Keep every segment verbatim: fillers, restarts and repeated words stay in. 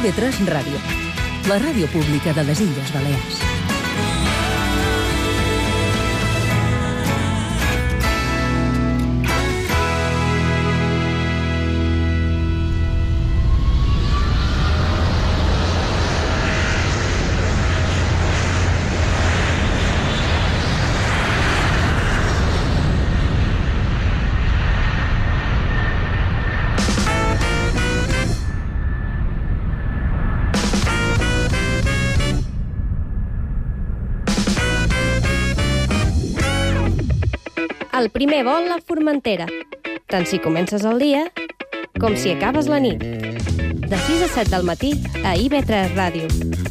I V tres Ràdio, la ràdio pública de les Illes Balears. El primer vol a Formentera, tant si comences el dia com si acabes la nit. De sis a set del matí a I V tres Ràdio.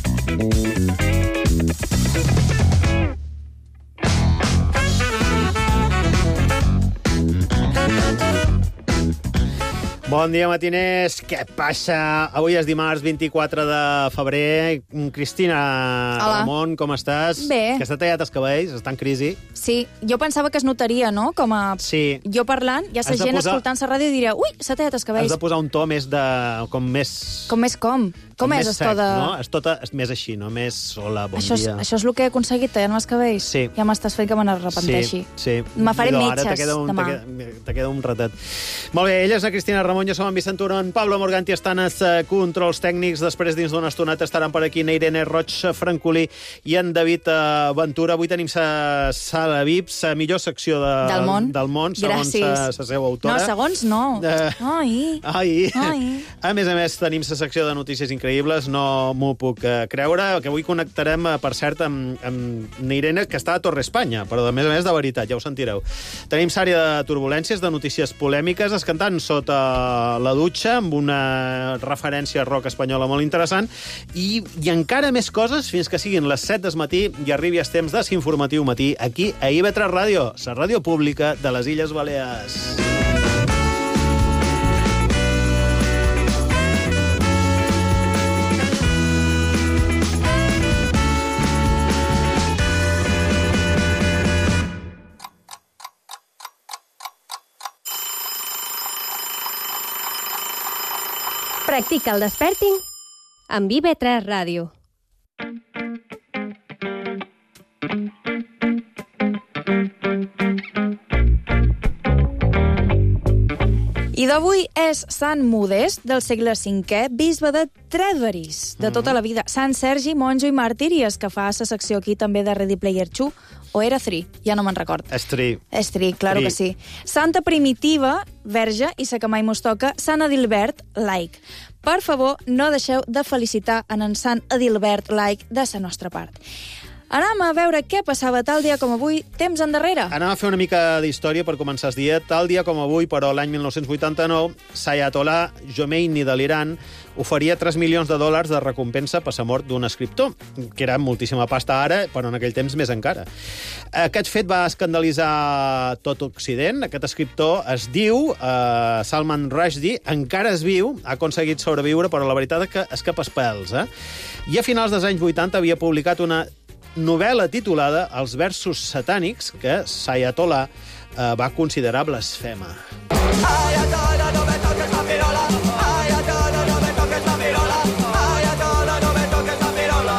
Bon dia, matiners. Què passa? Avui és dimarts vint-i-quatre de febrer. Cristina Hola. Ramon, com estàs? Bé. Que s'ha tallat els cabells, està en crisi. Sí, jo pensava que es notaria, no? Com a... Sí. Jo parlant, ja sa Has de gent posar- escoltant la ràdio i diria ui, s'ha tallat els cabells. Has de posar un to més de... com més... Com més com? Com, és més esto sec, de... no? És tot és més així, no? Més hola, bon Això és, dia. això és el que he aconseguit, tallant els cabells? Sí. Ja m'estàs fent que me n'arrepenteixi. Sí, sí. Me faré Idò, ara metges te queda un, demà. te queda, te queda un ratet. Molt bé, ella és la Cristina Ramon, jo som en Vicent Turon, Pablo Morganti estan als uh, controls tècnics, després dins d'una estoneta estaran per aquí na Irene Roig Francolí i en David uh, Ventura. Avui tenim sa sala V I P, la millor secció de, Del món. del món segons Gràcies. la seva autora. No, segons no. Eh, Ai. Ai. Ai. A més a més, tenim la secció de notícies increïbles, no m'ho puc eh, creure, que avui connectarem, eh, per cert, amb, amb Irene, que està a Torre Espanya, però a més a més de veritat, ja ho sentireu. Tenim sària de turbulències, de notícies polèmiques, escantant sota la dutxa, amb una referència a rock espanyola molt interessant, i, i encara més coses fins que siguin les set del matí i arribi el temps de s'informatiu matí aquí a I V tres Ràdio, la ràdio pública de les Illes Balears. Practica el desperting amb I V tres Ràdio. I d'avui és Sant Modest, del segle cinquè, bisbe de Tredveris, de tota la vida. Sant Sergi, monjo i màrtir, i és que fa la secció aquí també de Ready Player dos, o era tres, ja no me'n record. Estri. És tres, claro Tri. que sí. Santa Primitiva, verge, i sa que mai mos toca, Sant Adilbert, laic. Per favor, no deixeu de felicitar en en Sant Adilbert, laic, de sa nostra part. Anem a veure què passava tal dia com avui, temps endarrere. Anem a fer una mica d'història per començar el dia. Tal dia com avui, però l'any mil nou-cents vuitanta-nou, Ayatollah Khomeini de l'Iran oferia tres milions de dòlars de recompensa per la mort d'un escriptor, que era moltíssima pasta ara, però en aquell temps més encara. Aquest fet va escandalitzar tot Occident. Aquest escriptor es diu eh, Salman Rushdie, encara és viu, ha aconseguit sobreviure, però la veritat és que escapa els pèls. Eh? I a finals dels anys vuitanta havia publicat una novel·la titulada Els versos satànics, que Ayatollah eh, va considerar blasfema. Ayatollah, no me toques la pirola. Ayatollah, no me toques la pirola. Ayatollah, no me toques la pirola.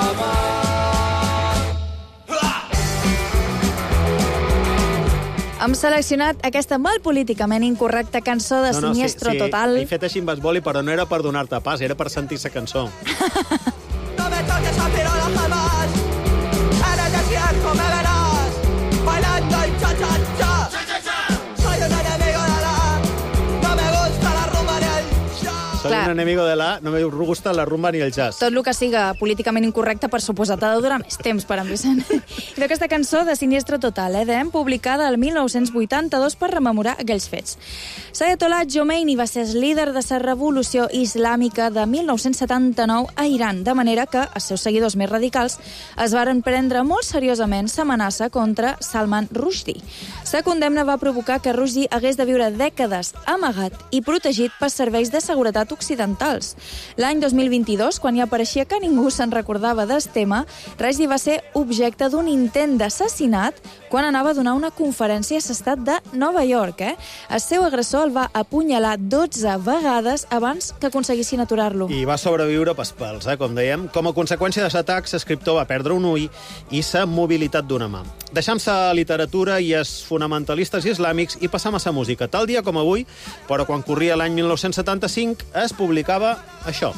Hem seleccionat aquesta molt políticament incorrecta cançó de No, no, Siniestro sí, sí, Total. he fet així amb esboli, però no era per donar-te pas, era per sentir la cançó. No me toques la pirola jamás. En el desierto me verás bailando el cha-cha-cha. Soy un enemigo de la... No me gusta la rumba ni el jazz. Soy Clar. un enemigo de la... No me gusta la rumba ni el jazz. Tot el que siga políticament incorrecte, per suposat, ha de durar més temps per en Vicent. I d'aquesta cançó de Siniestro Total, eh, d'Em, publicada el mil nou-cents vuitanta-dos per rememorar aquells fets. Ayatollah Khomeini va ser el líder de la revolució islàmica de mil nou-cents setanta-nou a Iran, de manera que els seus seguidors més radicals es varen prendre molt seriosament l'amenaça contra Salman Rushdie. La condemna va provocar que Rushdie hagués de viure dècades amagat i protegit per serveis de seguretat occidentals. L'any dos mil vint-i-dos, quan ja pareixia que ningú se'n recordava d'Estema, Rushdie va ser objecte d'un intent d'assassinat quan anava a donar una conferència a l'estat de Nova York. Eh? El seu agressor el va apunyalar dotze vegades abans que aconseguissin aturar-lo. I va sobreviure pels pèls, eh, com dèiem. Com a conseqüència dels atacs, l'escriptor va perdre un ull i sa mobilitat d'una mà. Deixam-se literatura i els fonamentalistes islàmics i passam a sa música. Tal dia com avui, però quan corria l'any mil nou-cents setanta-cinc, es publicava això.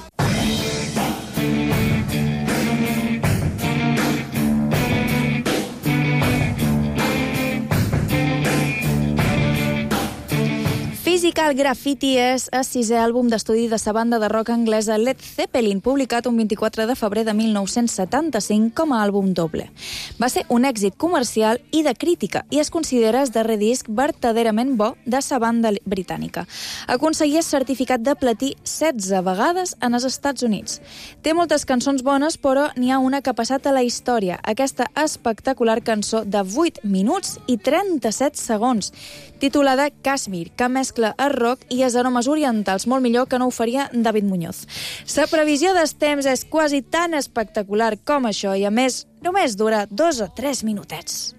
Physical Graffiti és el sisè àlbum d'estudi de la banda de rock anglesa Led Zeppelin, publicat un vint-i-quatre de febrer de mil nou-cents setanta-cinc com a àlbum doble. Va ser un èxit comercial i de crítica i es considera el darrer disc verdaderament bo de la banda britànica. Aconseguia el certificat de platí setze vegades en els Estats Units. Té moltes cançons bones, però n'hi ha una que ha passat a la història, aquesta espectacular cançó de vuit minuts i trenta-set segons, titulada Kashmir, que mescla el rock i els aromes orientals molt millor que no ho faria David Muñoz. La previsió dels temps és quasi tan espectacular com això i, a més, només dura dos o tres minutets.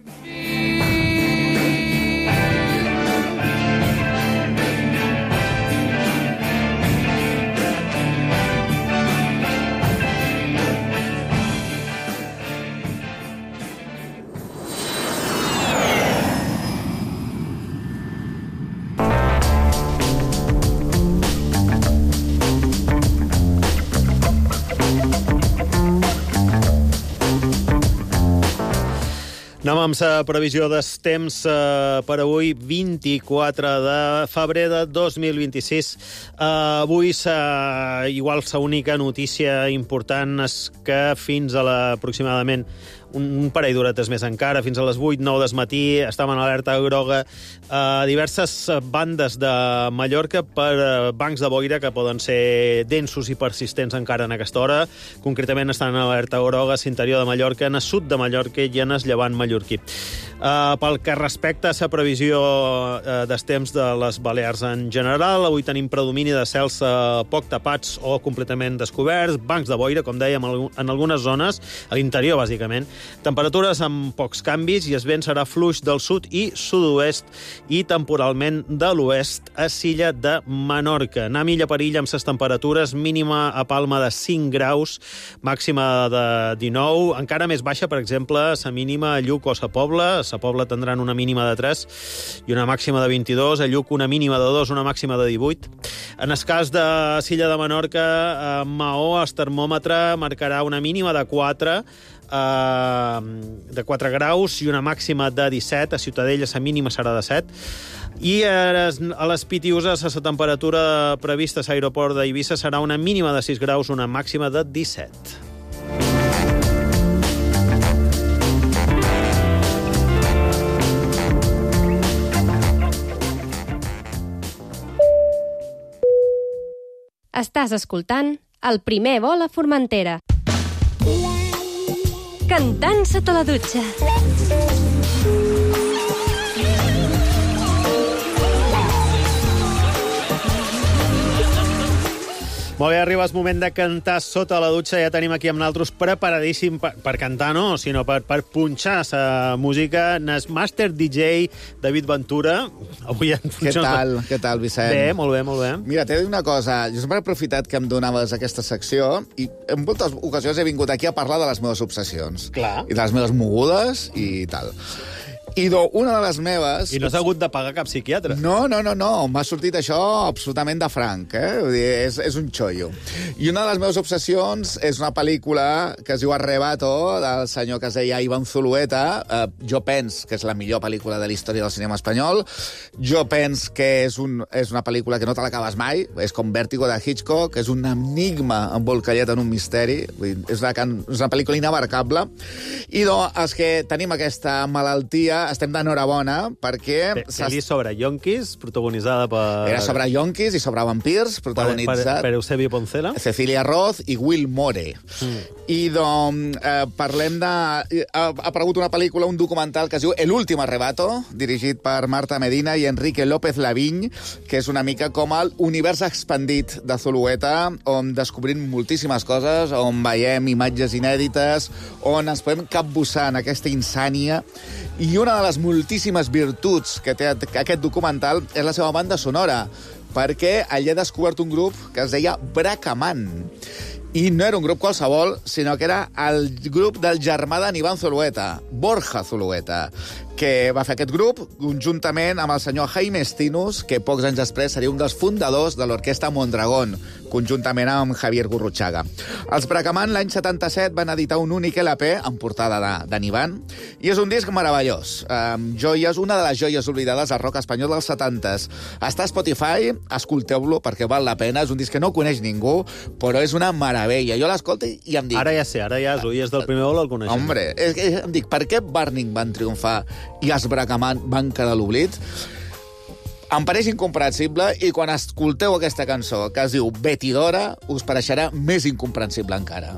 Anem amb la previsió dels temps eh, per avui, vint-i-quatre de febrer de dos mil vint-i-sis. Eh, avui, sa, igual, l'única notícia important és que fins a la, aproximadament un, un parell d'horetes més encara, fins a les vuit nou del matí, estaven en alerta groga eh, diverses bandes de Mallorca per eh, bancs de boira que poden ser densos i persistents encara en aquesta hora. Concretament estan en alerta groga a l'interior de Mallorca, en el sud de Mallorca i en el llevant mallorquí. Uh, pel que respecta a la previsió uh, dels temps de les Balears en general, avui tenim predomini de cels uh, poc tapats o completament descoberts, bancs de boira, com dèiem, en algunes zones, a l'interior, bàsicament. Temperatures amb pocs canvis i el vent serà fluix del sud i sud-oest i temporalment de l'oest a l'illa de Menorca. Anem illa per illa amb les temperatures, mínima a Palma de cinc graus, màxima de dinou, encara més baixa, per exemple, la mínima a Lluc o a Sa Pobla. A Sa Pobla tindran una mínima de tres i una màxima de vint-i-dos, a Lluc una mínima de dos, una màxima de divuit. En el cas de l'illa de Menorca, a Maó, el termòmetre marcarà una mínima de quatre, de quatre graus i una màxima de disset. A Ciutadella la mínima serà de set. I a les Pitiuses la temperatura prevista a l'aeroport d'Eivissa serà una mínima de sis graus, una màxima de disset. Estàs escoltant El primer vol a Formentera. Cantant sota la dutxa. Molt bé, arriba el moment de cantar sota la dutxa. Ja tenim aquí amb nosaltres preparadíssim per, per cantar, no? Sinó per, per punxar la música. El Master D J David Ventura. Avui en Què tal? Què tal, Vicent? Bé, molt bé, molt bé. Mira, t'he de dir una cosa. Jo sempre he aprofitat que em donaves aquesta secció i en moltes ocasions he vingut aquí a parlar de les meves obsessions. Clar. I de les meves mogudes i tal. I do, una de les meves... I no has hagut de pagar cap psiquiatre. No, no, no, no. M'ha sortit això absolutament de franc, eh? Vull dir, és, és un xollo. I una de les meves obsessions és una pel·lícula que es diu Arrebato, del senyor que es deia Iván Zulueta. Eh, jo pens que és la millor pel·lícula de la història del cinema espanyol. Jo pens que és, un, és una pel·lícula que no te l'acabes mai. És com Vértigo de Hitchcock, és un enigma embolcallat en un misteri. Vull dir, és, una, és una pel·lícula inabarcable. I no, és que tenim aquesta malaltia estem d'enhorabona, perquè... Pe- Pel·li sobre yonquis, protagonitzada per... Era sobre yonquis i sobre vampirs, protagonitzat... Per, per Eusebio Poncela. Cecilia Roth i Will More. Mm. I, doncs, eh, parlem de... Ha aparegut una pel·lícula, un documental que es diu El último arrebato, dirigit per Marta Medina i Enrique López Lavigne, que és una mica com el univers expandit de Zulueta, on descobrim moltíssimes coses, on veiem imatges inèdites, on ens podem capbussar en aquesta insània. I una de les moltíssimes virtuts que té aquest documental és la seva banda sonora, perquè allà he descobert un grup que es deia Bracaman. I no era un grup qualsevol, sinó que era el grup del germà d'en Iván Zulueta, Borja Zulueta, que va fer aquest grup conjuntament amb el senyor Jaime Estinus, que pocs anys després seria un dels fundadors de l'orquestra Mondragón, conjuntament amb Javier Gurruchaga. Els Bracaman l'any setanta-set van editar un únic L P en portada d'en Iván, i és un disc meravellós. Um, joies, una de les joies oblidades al rock espanyol dels setantes. Està a Spotify, escolteu-lo perquè val la pena, és un disc que no coneix ningú, però és una meravella. Jo l'escolto i em dic... Ara ja sé, ara ja és, és del primer vol el coneixem. Hombre, és que em dic, per què Burning van triomfar i els Bracaman van quedar a l'oblit? Em pareix incomprensible, i quan escolteu aquesta cançó, que es diu Betidora, us pareixerà més incomprensible encara.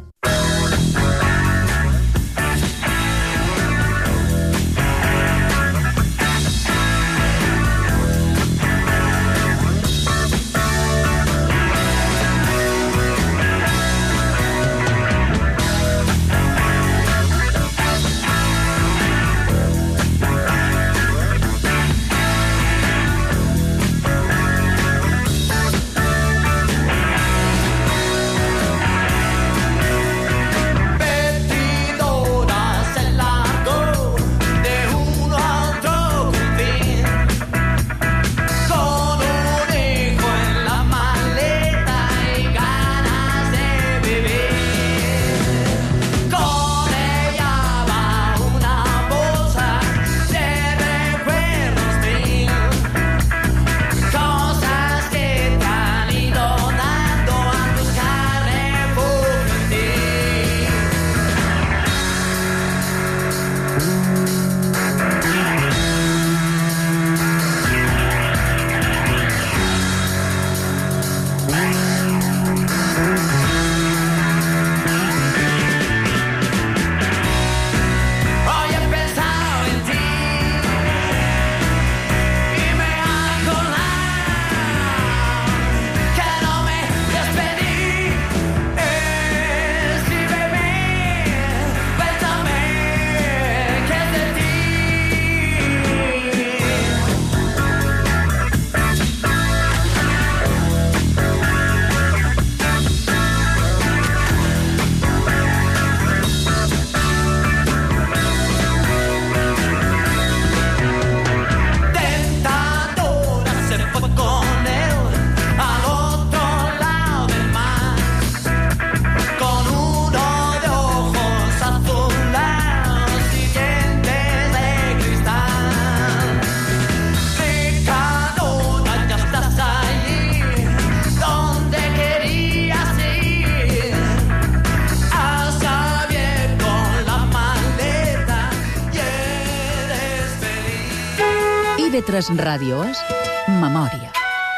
I V tres Ràdio és Memòria.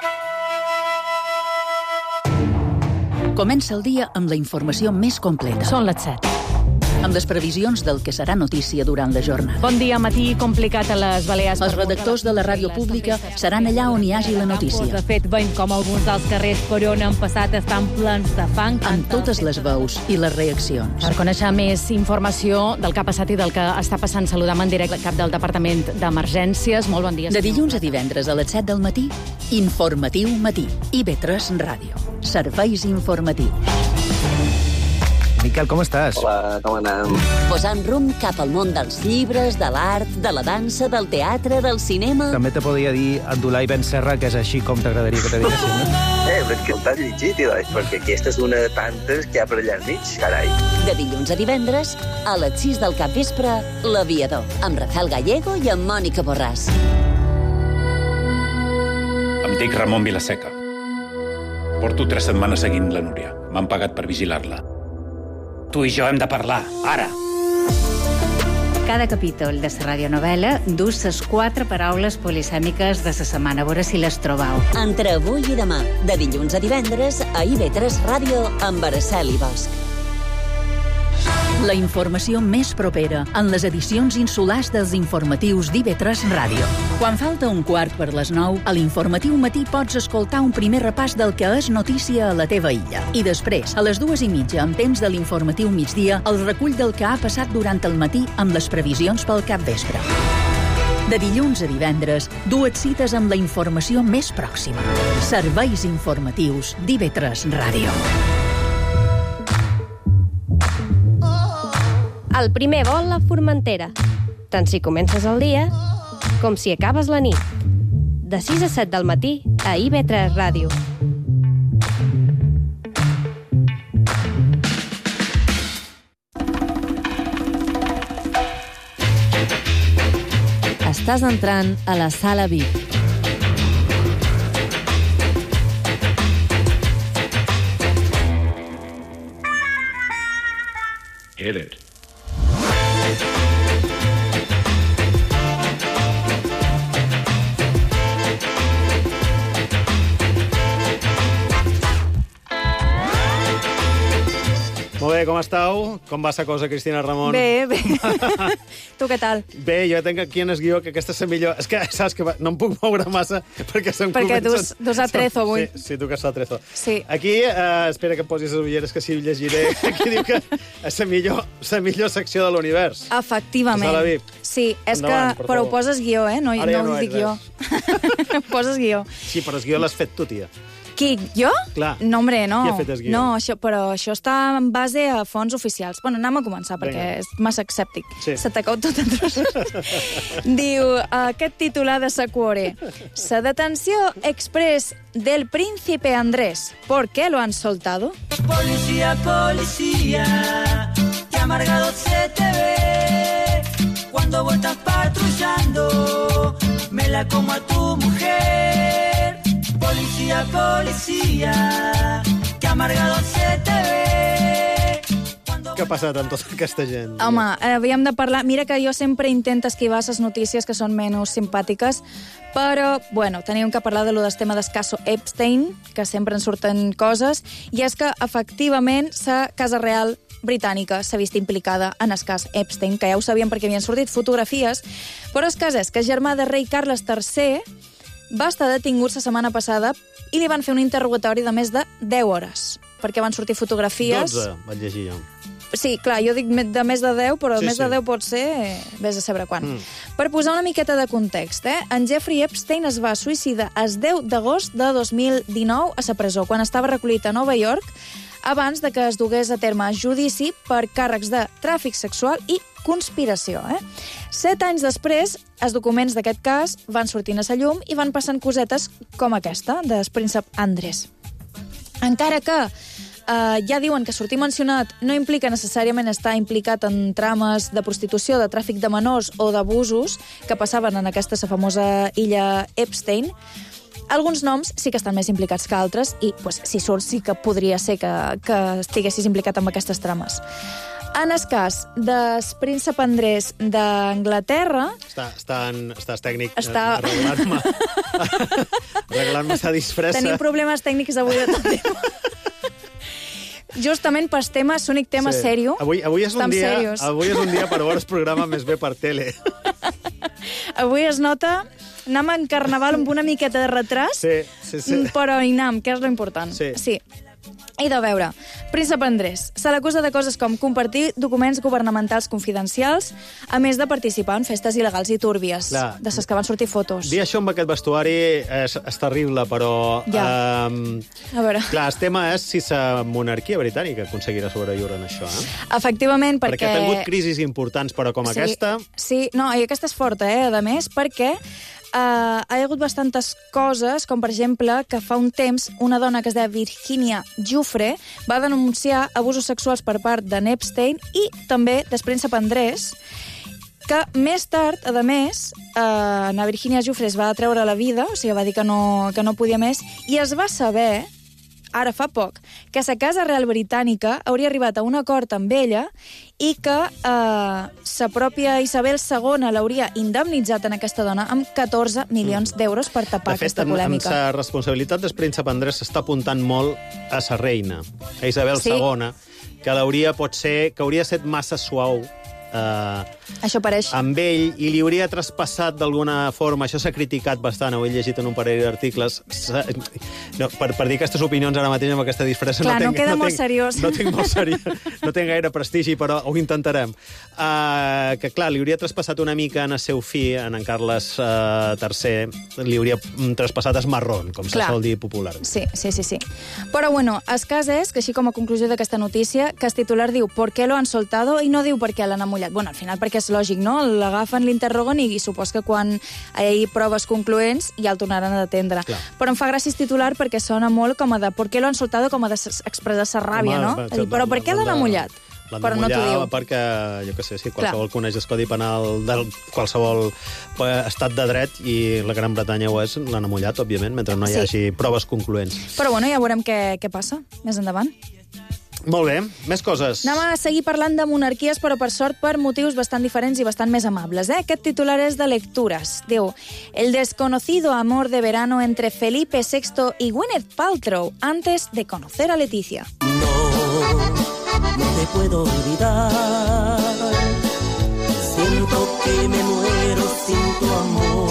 Comença el dia amb la informació més completa. Són les set. Amb les previsions del que serà notícia durant la jornada. Bon dia, matí complicat a les Balears. Els redactors de la ràdio pública seran allà on hi hagi la notícia. De fet, veiem com alguns dels carrers per on han passat estan plens de fang. Amb totes les veus i les reaccions. Per conèixer més informació del que ha passat i del que està passant, saludam en directe el cap del Departament d'Emergències. Molt bon dia. De dilluns a divendres a les set del matí, Informatiu Matí. I V tres Ràdio. Serveis informatius. Miquel, com estàs? Hola, com anem? Posant rumb cap al món dels llibres, de l'art, de la dansa, del teatre, del cinema... També te podria dir Abdullah Ben Serra, que és així com t'agradaria que te diguessin, no? Eh, però és que el t'has llegit, Ilai, perquè aquesta és una de tantes que hi ha per allà al mig, carai. De dilluns a divendres, a les sis del capvespre, L'Aviador, amb Rafael Gallego i amb Mònica Borràs. Em dic Ramon Vilaseca. Porto tres setmanes seguint la Núria. M'han pagat per vigilar-la. Tu i jo hem de parlar, ara. cada capítol de la radionovela dus les quatre paraules polisèmiques de la setmana. A veure si les trobau. Entre avui i demà, de dilluns a divendres, a I B tres Ràdio, amb Araceli Bosch. La informació més propera en les edicions insulars dels informatius d'I B tres Ràdio. Quan falta un quart per les nou, a l'Informatiu Matí pots escoltar un primer repàs del que és notícia a la teva illa. I després, a les dues i mitja, amb temps de l'Informatiu Migdia, el recull del que ha passat durant el matí amb les previsions pel capvespre. De dilluns a divendres, dues cites amb la informació més pròxima. Serveis informatius d'I B tres Ràdio. El primer vol a Formentera. Tant si comences el dia com si acabes la nit. De sis a set del matí a I B tres Ràdio. Estàs entrant a la Sala V I P. Hit it. Molt bé, com estàu? Com va la cosa, Cristina Ramon? Bé, bé. Tu què tal? Bé, jo tenc aquí en el guió que aquesta és la millor... És que, saps que no em puc moure massa perquè se'm perquè comencen... dus, dus a trezo avui. Sí, sí, tu que estàs a trezo. Sí. Aquí, eh, espera que em posis les ulleres, que sí ho llegiré. Aquí diu que és la millor, la millor secció de l'univers. Efectivament. Sala V I P. Sí, és Endavant, que... per Però favor. ho poses guió, eh? No, Ara ja no no ho dic és jo. Poses guió. Sí, però el guió l'has fet tu, tia. Qui, jo? Clar. No, hombre, no. Qui ha fet el guió? No, això, però això està en base a fonts oficials. Bueno, anem a començar, perquè Vinga. és massa escèptic. Sí. Se t'acau tot en trossos. Diu, aquest titular de Sacuore. La detenció express del príncipe Andrés. ¿Por qué lo han soltado? Policía, policía, que amargado se te ve. Cuando vos estás patrullando, me la como a tu mujer. Policía, policía, que amargado se te ve. Què ha passat amb tota aquesta gent? Home, havíem de parlar... Mira que jo sempre intento esquivar les notícies que són menys simpàtiques, però, bueno, teníem que parlar de lo del tema del caso Epstein, que sempre en surten coses, i és que, efectivament, la Casa Real britànica s'ha vist implicada en el cas Epstein, que ja ho sabíem perquè havien sortit fotografies, però el cas és que el germà de rei Carles tercer va estar detingut la setmana passada i li van fer un interrogatori de més de deu hores, perquè van sortir fotografies... dotze, vaig llegir jo. Sí, clar, jo dic de més de deu, però Sí, més sí. de deu pot ser... eh, Vés a saber quan. Mm. Per posar una miqueta de context, eh? En Jeffrey Epstein es va suïcidar el deu d'agost de dos mil dinou a la presó, quan estava recollit a Nova York, abans de que es dugués a terme judici per càrrecs de tràfic sexual i conspiració. Eh? Set anys després, els documents d'aquest cas van sortint a la llum i van passant cosetes com aquesta, del príncep Andrés. Encara que eh, ja diuen que sortir mencionat no implica necessàriament estar implicat en trames de prostitució, de tràfic de menors o d'abusos que passaven en aquesta la famosa illa Epstein, alguns noms sí que estan més implicats que altres i, pues, si surt, sí que podria ser que, que estiguessis implicat en aquestes trames. En el cas del príncep Andrés d'Anglaterra... Està, està, en, estàs tècnic Està- eh, arreglant-me arreglant-me sa disfressa. Tenim problemes tècnics avui de tot tema. Justament pel tema, és l'únic tema Sí. sèrio. Avui, avui, és un Estem dia, serios. avui és un dia per veure el programa més bé per tele. Avui es nota... Anem en carnaval amb una miqueta de retras, Sí, sí, sí. mm, però hi anem, que és lo important. Sí. sí. I de veure, príncep Andrés se l'acusa de coses com compartir documents governamentals confidencials, a més de participar en festes il·legals i túrbies, Clar. de les que van sortir fotos. Dir això amb aquest vestuari és, és terrible, però... Ja. ehm, A veure, clar, el tema és si la monarquia britànica aconseguirà sobreviure en això, eh? efectivament, perquè... Perquè ha tingut crisis importants, però com sí, aquesta... Sí, no, i aquesta és forta, eh, a més, perquè Uh, hi ha hagut bastantes coses, com per exemple que fa un temps una dona que es deia Virginia Giuffre va denunciar abusos sexuals per part de Epstein i també del príncep Andrés, que més tard, a més, uh, na Virginia Giuffre es va treure la vida, o sigui, va dir que no, que no podia més, i es va saber ara fa poc, que la Casa Real Britànica hauria arribat a un acord amb ella i que eh, sa pròpia Isabel segona l'hauria indemnitzat en aquesta dona amb catorze milions d'euros per tapar de fet, aquesta polèmica. De fet, amb la responsabilitat del príncep Andrés s'està apuntant molt a sa reina, a Isabel sí. segona, que l'hauria, pot ser, que hauria estat massa suau Uh, això pareix. amb ell, i li hauria traspassat d'alguna forma, això s'ha criticat bastant, ho he llegit en un parell d'articles, no, per, per dir aquestes opinions ara mateix amb aquesta disfressa Clar, no, no tenc, queda no molt tenc, seriós. no tinc molt seriós, no tinc gaire prestigi, però ho intentarem. Uh, que clar, li hauria traspassat una mica en el seu fill, en en Carles uh, tercer, li hauria traspassat es marrón, com se sol dir popularment. Sí, sí, sí, sí. Però bueno, el cas és que així com a conclusió d'aquesta notícia, que el titular diu ¿por qué lo han soltado? I no diu per què l'han amullat. Bueno, al final perquè és lògic, no? L'agafen, l'interroguen i, i supos que quan hi ha proves concloents ja el tornaran a detendre. Clar. Però em fa gràcia el titular perquè sona molt com a de ¿por qué lo han soltado? Com a d'expressar sa ràbia, no? Va, dir, però per què l'han amullat? L'han però no t'ho diu. Perquè, jo què sé, si qualsevol Clar. coneix el codi penal de qualsevol estat de dret, i la Gran Bretanya ho és, l'han amullat, òbviament, mentre no hi hagi sí. proves concloents. Però bueno, ja veurem què, què passa més endavant. Molt bé, més coses. Anem a seguir parlant de monarquies, però per sort per motius bastant diferents i bastant més amables. Eh? Aquest titular és de Lectures. Diu, el desconocido amor de verano entre Felipe sexto y Gwyneth Paltrow antes de conocer a Leticia. No, no te puedo olvidar. Siento que me muero sin tu amor.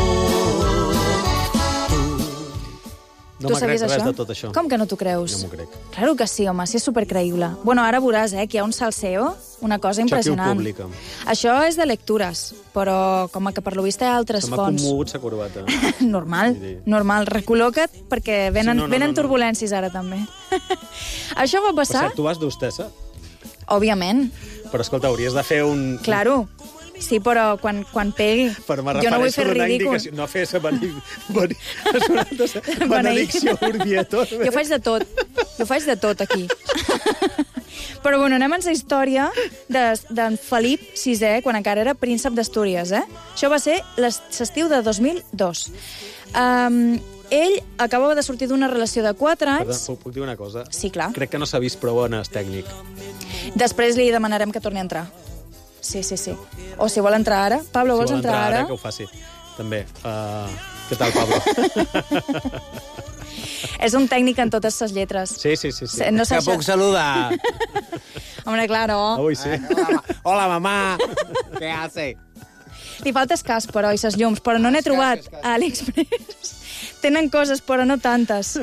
No me crec res això? de tot això. Com que no t'ho creus? No m'ho crec. Claro que sí, home, sí és supercreïble. Bueno, ara veuràs, eh, que hi ha un salseo, una cosa impressionant. Això qui ho publica? Això és de Lectures, però com que per lo vist hi ha altres Se fonts. Se m'ha commogut sa corbata. Normal, normal. Recol·loca't perquè venen, sí, no, no, venen no, no. turbulències ara també. Això va passar... Per cert, tu vas d'hostessa? Òbviament. Però escolta, hauries de fer un... Claro. Sí, però quan, quan pegui. Però me jo no vull fer ridícul. No fer esa beni... beni... benedicció urbi et tot. Jo faig de tot. Jo faig de tot, aquí. Però bueno, anem a la història d'en Felip sisè, quan encara era príncep d'Astúries, eh? Això va ser l'estiu de dos mil dos. Um, ell acabava de sortir d'una relació de quatre anys... Perdó, puc dir una cosa? Sí, clar. Crec que no s'ha vist prou en el tècnic. Després li demanarem que torni a entrar. Sí, sí, sí. O si vol entrar ara. Pablo, si vols vol entrar, entrar ara? ara? Que ho faci. També. Uh, què tal, Pablo? És un tècnic en totes les lletres. Sí, sí, sí. sí. No que puc saludar. Hombre, claro. Ui, sí. Hola, hola, mamà. Què hace? Li falta casc, però, i ses llums. Però no n'he trobat a AliExpress. Tenen coses, però no tantes.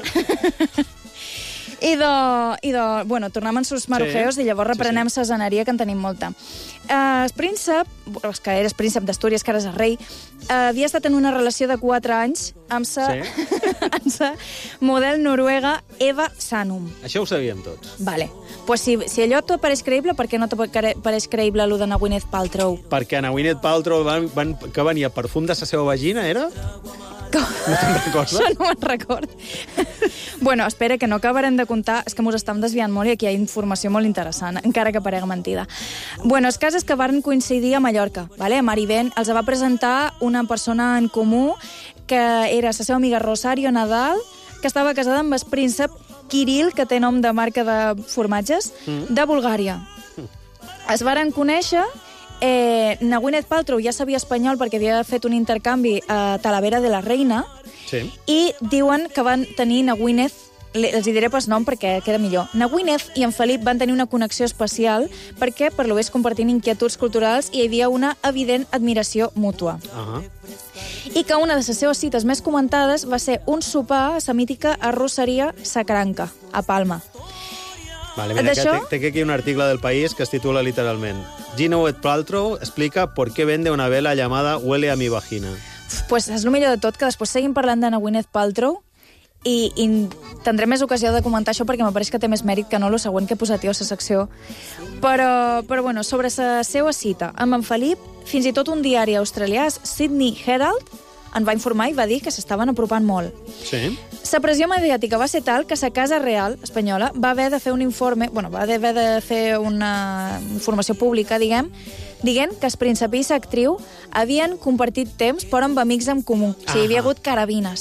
I de, i de, bueno, tornem en sus marujeos sí, i llavors reprenem sí, sí. Sasaneria, que en tenim molta. Uh, el príncep, que era el príncep d'Astúries, que ara és el rei, uh, havia estat en una relació de quatre anys amb sa, sí. amb sa model noruega Eva Sanum. Això ho sabíem tots. Vale. Pues si, si allò t'ho pareix creïble, per què no t'apareix creïble allò de na Gwyneth Paltrow? Perquè na Gwyneth Paltrow van, van, que venia perfum de la seva vagina, era? No te'n recordes? Això no me'n record. Bueno, espera, que no acabarem de contar. És que mos estem desviant molt i aquí hi ha informació molt interessant, encara que parega mentida. Bueno, el cas és que van coincidir a Mallorca, vale? A Marivent els va presentar una persona en comú que era la seva amiga Rosario Nadal, que estava casada amb el príncep Kirill, que té nom de marca de formatges, mm. de Bulgària. Es varen conèixer. Eh, na Gwyneth Paltrow ja sabia espanyol perquè havia fet un intercanvi a Talavera de la Reina sí. i diuen que van tenir na Gwyneth, els hi diré pas nom perquè queda millor, na Gwyneth i en Felip van tenir una connexió especial perquè per lo més compartint inquietuds culturals i hi havia una evident admiració mútua. Uh-huh. I que una de les seves cites més comentades va ser un sopar a la mítica arrosseria Sacranca, a Palma. Vale, mira, té aquí un article del País que es titula literalment Gwyneth Paltrow explica por qué vende una vela llamada Huele a mi vagina. Pues és el millor de tot, que després seguim parlant de na Gwyneth Paltrow i, i tindré més ocasió de comentar això perquè m'apareix que té més mèrit que no el següent que he posat jo a la secció. Però, però bueno, sobre la seva cita amb en Felip, fins i tot un diari australià, Sydney Herald, en va informar i va dir que s'estaven apropant molt. Sí. La pressió mediàtica va ser tal que la Casa Real espanyola va haver de fer un informe, bueno, va haver de fer una informació pública, diguem, dient que el príncep i l'actriu havien compartit temps però amb amics en comú. O sigui, hi havia hagut carabines.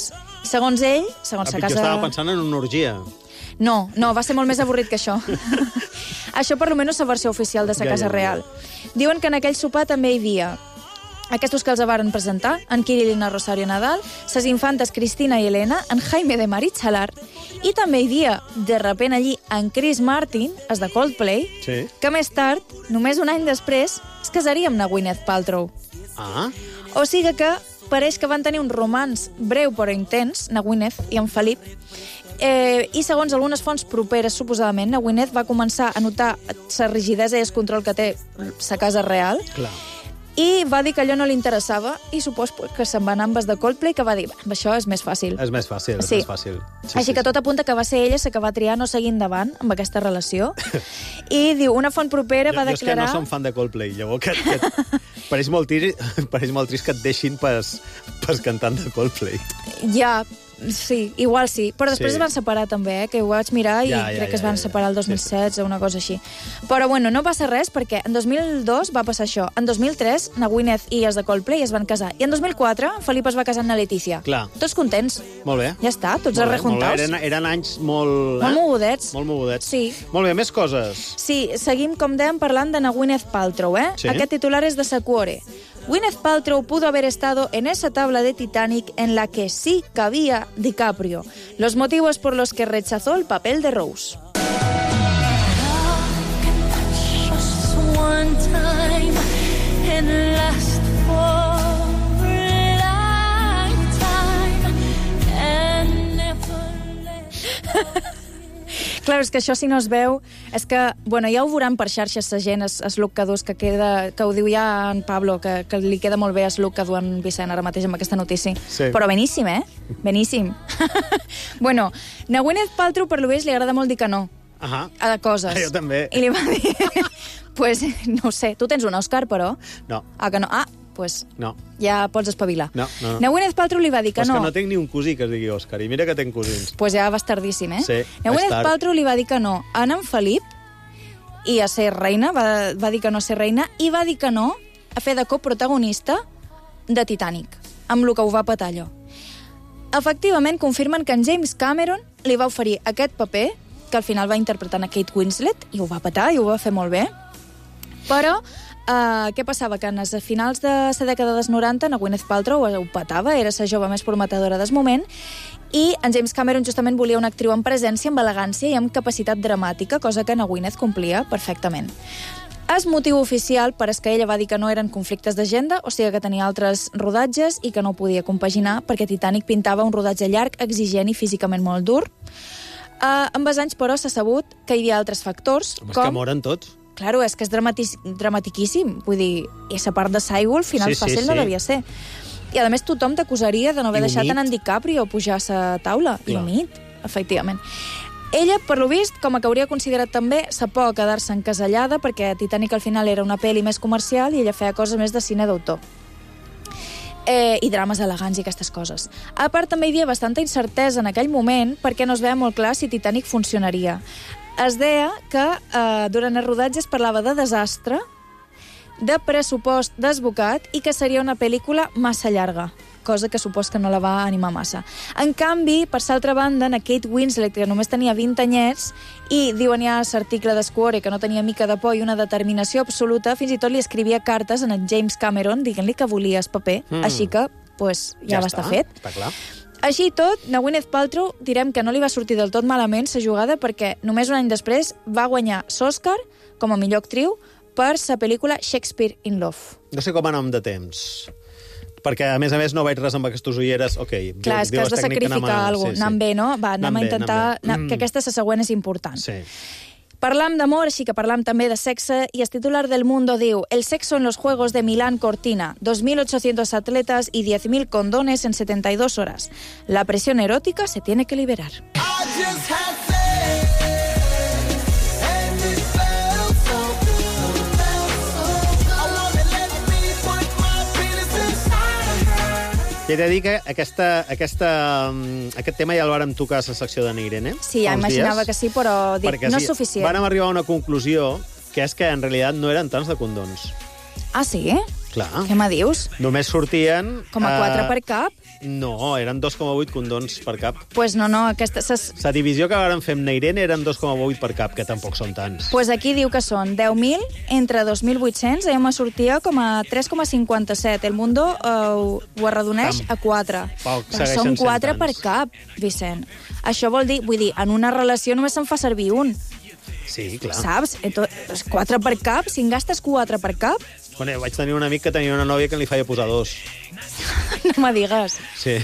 Segons ell, segons Ah, sa jo casa... estava pensant en una orgia. No, no, va ser molt més avorrit que això. Això, per almenys, la versió oficial de sa Ja, casa ja, ja. real. Diuen que en aquell sopar també hi havia aquests que els varen presentar, en Kirill i na Rosario Nadal, ses infantes Cristina i Elena, en Jaime de Maritxalar, i també hi havia, de repent allí, en Chris Martin, es de Coldplay, Sí. que més tard, només un any després, es casaria amb na Gwyneth Paltrow. Ah, O sigui que pareix que van tenir un romans breu però intens, na Gwyneth i en Felip, eh, i segons algunes fonts properes, suposadament, na Gwyneth va començar a notar la rigidesa i el control que té sa casa real, clar. i va dir que allò no li interessava, i supos que se'n va anar amb es de Coldplay, que va dir, "Va, això és més fàcil. És més fàcil, és Sí. més fàcil. Sí, Així sí, que tot apunta que va ser ella la que va triar no seguir endavant amb aquesta relació. I diu, una font propera Jo, va jo és que declarar... no som fan de Coldplay, llavors que, que pareix, molt trist, pareix molt trist que et deixin pas, pas cantant de Coldplay. Ja, sí, igual sí. Però després Sí. es van separar també, eh? Que ho vaig mirar i Ja, ja, crec que es ja, van ja, ja. separar el dos mil setze o una cosa així. Però bueno, no passa res perquè en dos mil dos va passar això. En dos mil tres, na Gwyneth i els de Coldplay es van casar. I en dos mil quatre, Felip es va casar amb na Letícia. Clar. Tots contents. Molt bé. Ja està, tots Molt bé, molt bé. arrejuntaus. Eren, eren anys molt... Molt mogudets. Molt mogudets. Sí. Molt bé, més coses. Sí, seguim, com dèiem, parlant de na Gwyneth Paltrow, eh? Sí. Aquest titular és de Sacuore. Gwyneth Paltrow pudo haber estado en esa tabla de Titanic en la que sí cabía DiCaprio. Los motivos por los que rechazó el papel de Rose. Just one time and last for a lifetime and never Clar, és que això si no es veu, és que, bueno, ja ho veuran per xarxes sa gent, es, es look que dus, que, queda, que ho diu ja en Pablo, que, que li queda molt bé es look que du en Vicent ara mateix amb aquesta notícia. Sí. Però beníssim, eh? Beníssim. Bueno, na Gwyneth Paltrow, per lo vist, li agrada molt dir que no Ahà. a coses. Jo també. I li va dir... pues, no ho sé, tu tens un Òscar, però... No, Ah, que no? Ah, pues no, ja pots espavilar. no. no, no. Na Gwyneth Paltrow li va dir que Però és no. que no tinc ni un cosí que es digui Òscar, i mira que tenc cosins. Pues ja vas tardíssim, eh? Sí, Na vaig Gwyneth tard. Paltrow li va dir que no a en Felip i a ser reina, va, va dir que no a ser reina, i va dir que no a fer de coprotagonista de Titanic, amb el que ho va petar allò. Efectivament, confirmen que en James Cameron li va oferir aquest paper, que al final va interpretar a Kate Winslet, i ho va petar, i ho va fer molt bé. Però Uh, què passava? Que en els finals de la dècada dels noranta, na Gwyneth Paltrow ho petava, era la jove més prometedora del moment, i en James Cameron justament volia una actriu amb presència, amb elegància i amb capacitat dramàtica, cosa que na Gwyneth complia perfectament. El motiu oficial per és que ella va dir que no eren conflictes d'agenda, o sigui que tenia altres rodatges i que no ho podia compaginar perquè Titanic pintava un rodatge llarg, exigent i físicament molt dur. Uh, amb els anys, però, s'ha sabut que hi havia altres factors, Home, és com... que moren tots. Claro, és que és dramatis, dramatiquíssim. Vull dir, i la part de Saigo, al final Sí, sí, fàcil no sí. devia ser. I, a més, tothom t'acusaria de no haver I deixat humit. en DiCaprio pujar a la taula. I Clar. humit, efectivament. Ella, per lo vist, com a que hauria considerat també, sa por a quedar-se encasellada, perquè Titanic al final era una pel·li més comercial i ella feia coses més de cine d'autor. Eh, i drames elegants i aquestes coses. A part, també hi havia bastanta incertesa en aquell moment perquè no es veia molt clar si Titanic funcionaria. Es deia que eh, durant el rodatge es parlava de desastre, de pressupost desbocat i que seria una pel·lícula massa llarga, cosa que supos que no la va animar massa. En canvi, per l'altra banda, en Kate Winslet, que només tenia vint anyets, i diuen ja a l'article d'Escuore que no tenia mica de por i una determinació absoluta, fins i tot li escrivia cartes a en James Cameron dient-li que volia el paper, Mm. així que pues, ja, Ja va està, estar fet. està clar. Així i tot, na Gwyneth Paltrow direm que no li va sortir del tot malament la jugada perquè només un any després va guanyar l'Oscar com a millor actriu per la pel·lícula Shakespeare in Love. No sé com anem de temps. Perquè, a més a més, no veig res amb aquestes ulleres. Ok, Clar, és que has de sacrificar alguna cosa. Anant bé, no? Va, anem Anant a bé, intentar... anant bé. Na, Mm. que aquesta, la següent, és important. Sí. Parlam d'amor, així que parlam també de sexe, i el titular del Mundo diu: El sexo en los Juegos de Milán Cortina, dos mil ochocientos atletas y diez mil condones en setenta y dos horas. La presión erótica se tiene que liberar. I he de dir que aquesta, aquesta, mm, aquest tema ja el vàrem tocar a la secció de Irene. Sí, ja fa uns imaginava dies, que sí, però dic, perquè no sí, és suficient. Vàrem arribar a una conclusió que és que en realitat no eren tants de condons. Ah, sí? Clar. Què me dius? Només sortien... Com a quatre eh, per cap? No, eren dos coma vuit condons per cap. Pues no, no, aquesta... Ses... La divisió que vàrem fer amb Neirene eren dos coma vuit per cap, que tampoc són tants. Pues aquí diu que són deu mil entre dos mil vuit-cents, i me sortia com a tres coma cinquanta-set. El Mundo eh, ho arredoneix a quatre. Poc, Però segueixen són sent quatre per tants. cap, Vicent. Això vol dir, vull dir, en una relació només se'n fa servir un. Sí, clar. Saps? Entonces, quatre per cap, si en gastes quatre per cap, Bueno, vaig tenir un amic que tenia una nòvia que li feia posar dos. no me digues. Sí.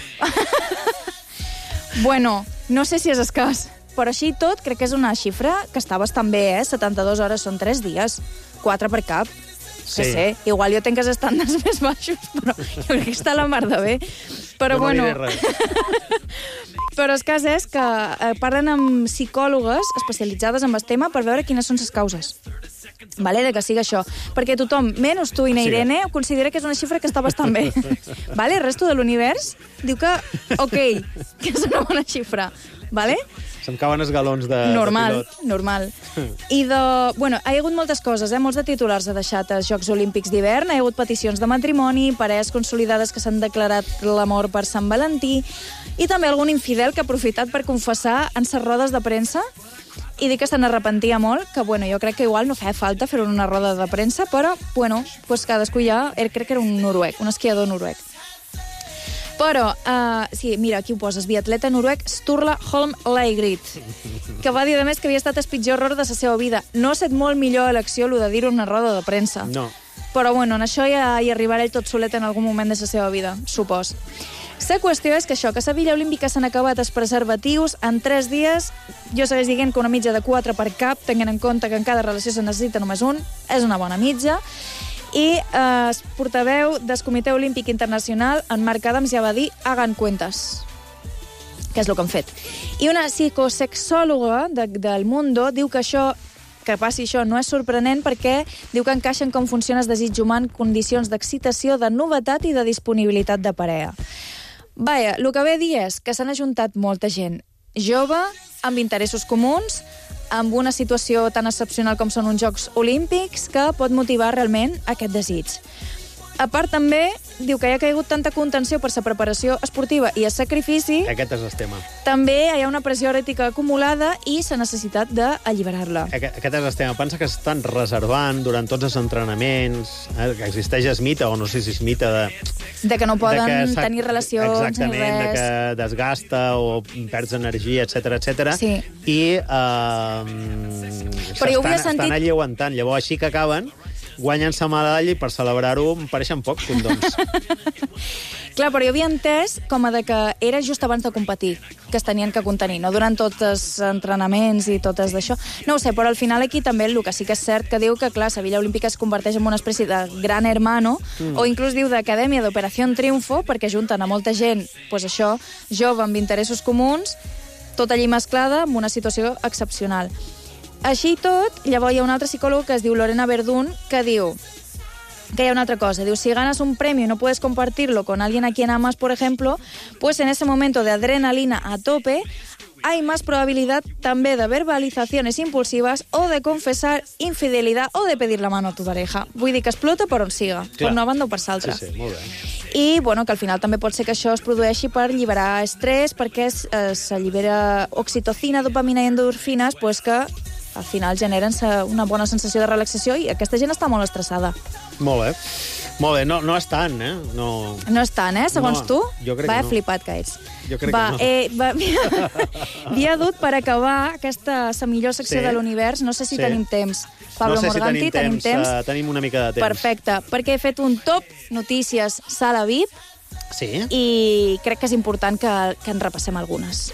Bueno, no sé si és escàs, però així i tot crec que és una xifra que està bastant bé, eh? setanta-dues hores són tres dies, quatre per cap. Sí. Que sé, igual jo tenc els estàndards més baixos, però jo crec que està la mar de bé. Però Jo no bueno... diré res. Però el cas és que eh, parlen amb psicòlogues especialitzades en el tema per veure quines són les causes. Vale, de que sigui això. Perquè tothom, menys tu i Neirene, sí. considera que és una xifra que està bastant bé. Vale? El resto de l'univers diu que, ok, que és una bona xifra. Vale? Se'm cauen els galons de, normal, de pilot. normal. I de... Bueno, hi ha hagut moltes coses, eh? Molts de titulars ha deixat els Jocs Olímpics d'hivern, hi ha hagut peticions de matrimoni, parelles consolidades que s'han declarat l'amor per Sant Valentí, i també algun infidel que ha aprofitat per confessar en ses rodes de premsa i dir que se n'arrepentia molt, que bueno, jo crec que igual no feia falta fer una roda de premsa, però bueno, pues cadascú ja, crec que era un noruec, un esquiador noruec. Però, uh, sí, mira, aquí ho poses, biatleta noruec Sturla Holm Leigrid, que va dir, a més, que havia estat el pitjor error de la seva vida. No ha estat molt millor elecció, el de dir-ho en una roda de premsa. No. Però, bueno, en això ja hi arribarà ell tot solet en algun moment de la seva vida, supos. La qüestió és que això, que a la Villa Olímpica s'han acabat els preservatius en tres dies. Jo segueix dient que una mitja de quatre per cap, tenint en compte que en cada relació se necessita només un, és una bona mitja. I eh, el portaveu del Comitè Olímpic Internacional, en Marc Adams, ja va dir hagan cuentas, que és el que han fet. I una psicosexòloga de, del Mundo diu que això, que passi això, no és sorprenent perquè diu que encaixen com funciona el desig humà en condicions d'excitació, de novetat i de disponibilitat de parella. Vaja, el que ve a dir és que s'han ajuntat molta gent jove, amb interessos comuns, amb una situació tan excepcional com són uns Jocs Olímpics, que pot motivar realment aquest desig. A part, també, diu que hi ha caigut tanta contenció per la preparació esportiva i el sacrifici. Aquest és el tema. També hi ha una pressió ètica acumulada i la necessitat d'alliberar-la. Aquest, aquest és el tema. Pensa que estan reservant durant tots els entrenaments, eh, que existeix el mite, o no sé si és mite de... De que no poden de que tenir relacions exactament, ni res. de que desgasta o perds energia, etcètera, etcètera. Sí. I eh, Però jo ho havia estan, sentit... estan allí aguantant. Llavors, així que acaben, guanyen sa medalla i per celebrar-ho em pareixen poc condons. Clar, però jo havia entès com a de que era just abans de competir, que es tenien que contenir, no durant tots els entrenaments i totes d'això. No ho sé, però al final aquí també el que sí que és cert que diu que, clar, la Villa Olímpica es converteix en una espècie de gran hermano, mm. o inclús diu d'acadèmia d'Operació Triunfo, perquè junten a molta gent, pues això, jove amb interessos comuns, tot allí mesclada amb una situació excepcional. Així i tot, llavors hi ha un altre psicòleg que es diu Lorena Verdún, que diu que hi ha una altra cosa. Diu, si ganas un premio y no puedes compartirlo con alguien a quien amas, por ejemplo, pues en ese momento de adrenalina a tope, hay más probabilidad també de verbalizaciones impulsivas o de confesar infidelidad o de pedir la mano a tu pareja. Vull dir que explota per on siga, Clar. per una banda o per l'altra. Sí, sí, molt bé. I, bueno, que al final també pot ser que això es produeixi per alliberar estrès, perquè eh, s'allibera oxitocina, dopamina i endorfines, pues que al final generen una bona sensació de relaxació i aquesta gent està molt estressada. Molt bé. Molt bé, no, no és tant, eh? No, no és tant, eh? Segons no, tu? Jo crec va, que no. flipat que ets. Jo crec va, que no. Eh, va, havia dut per acabar aquesta la millor secció sí. de l'univers. No sé si sí. tenim temps. Pablo no sé Morganti, si tenim temps. tenim temps. Uh, tenim una mica de temps. Perfecte, perquè he fet un top notícies sala V I P sí. i crec que és important que, que en repassem algunes.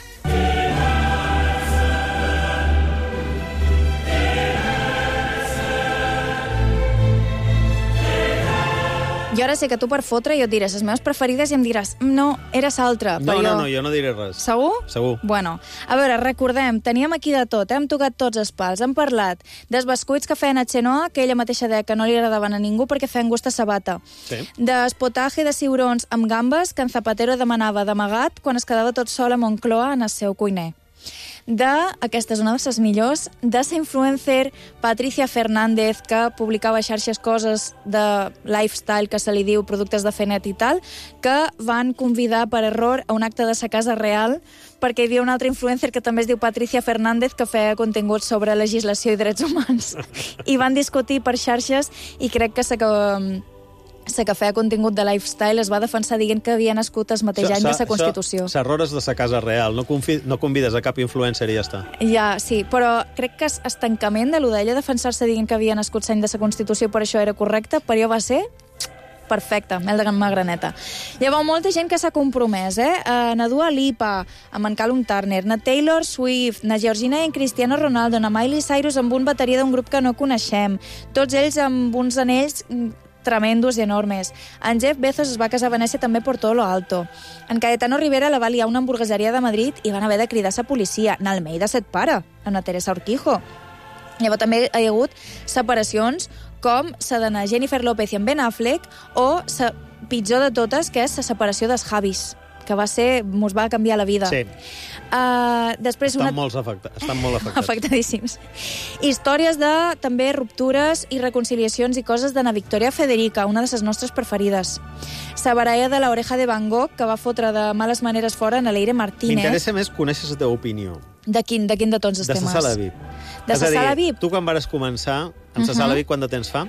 Jo ara sé que tu per fotre i et diràs les meves preferides i em diràs, no, eres altra. No, però no, jo... no, jo no diré res. Segur? Segur. Bueno, a veure, recordem, teníem aquí de tot, hem tocat tots els pals, hem parlat dels bescuits que feien a Xenoa, que ella mateixa deia que no li agradaven a ningú perquè feien gust a sabata. Sí. Des potaje de ciurons amb gambes que en Zapatero demanava d'amagat quan es quedava tot sol a Moncloa en el seu cuiner. de, aquesta és una de les millors, de la influencer Patricia Fernández, que publicava a xarxes coses de lifestyle, que se li diu productes de fer net i tal, que van convidar per error a un acte de sa casa real perquè hi havia un altre influencer que també es diu Patricia Fernández que feia contingut sobre legislació i drets humans. I van discutir per xarxes i crec que se que la que feia contingut de lifestyle es va defensar dient que havia nascut el mateix any de la Constitució. S'errores de sa casa real. No, confi, no convides a cap influencer i ja està. Ja, sí, però crec que el tancament de l'U d'ella defensar-se dient que havia nascut l'any de la Constitució, per això era correcte, per jo va ser perfecte, mel de ma graneta. Hi ha molta gent que s'ha compromès, eh? Uh, na Dua Lipa, amb en Callum Turner, na Taylor Swift, na Georgina i en Cristiano Ronaldo, na Miley Cyrus amb un bateria d'un grup que no coneixem, tots ells amb uns anells tremendos i enormes. En Jeff Bezos es va casar a Venècia també per tot lo alto. En Cayetano Rivera la va liar una hamburgueseria de Madrid i van haver de cridar a la policia. En Almeida set pare, en la Teresa Urquijo. Llavors també hi ha hagut separacions com la de Jennifer López i en Ben Affleck o la pitjor de totes, que és la separació dels Javis, que va ser, mos va canviar la vida. Sí. Uh, després estan, una... molts afecta... estan molt afectats. Afectadíssims. Històries de, també, ruptures i reconciliacions i coses de na Victoria Federica, una de les nostres preferides. La baralla de l'oreja de Van Gogh, que va fotre de males maneres fora en Leire Martínez. M'interessa més conèixer la teva opinió. De quin, de quin de tots els de temes? De la Sala V I P. De la Sala V I P? Tu quan vas començar amb la Uh-huh. Sala V I P, quant de temps fa?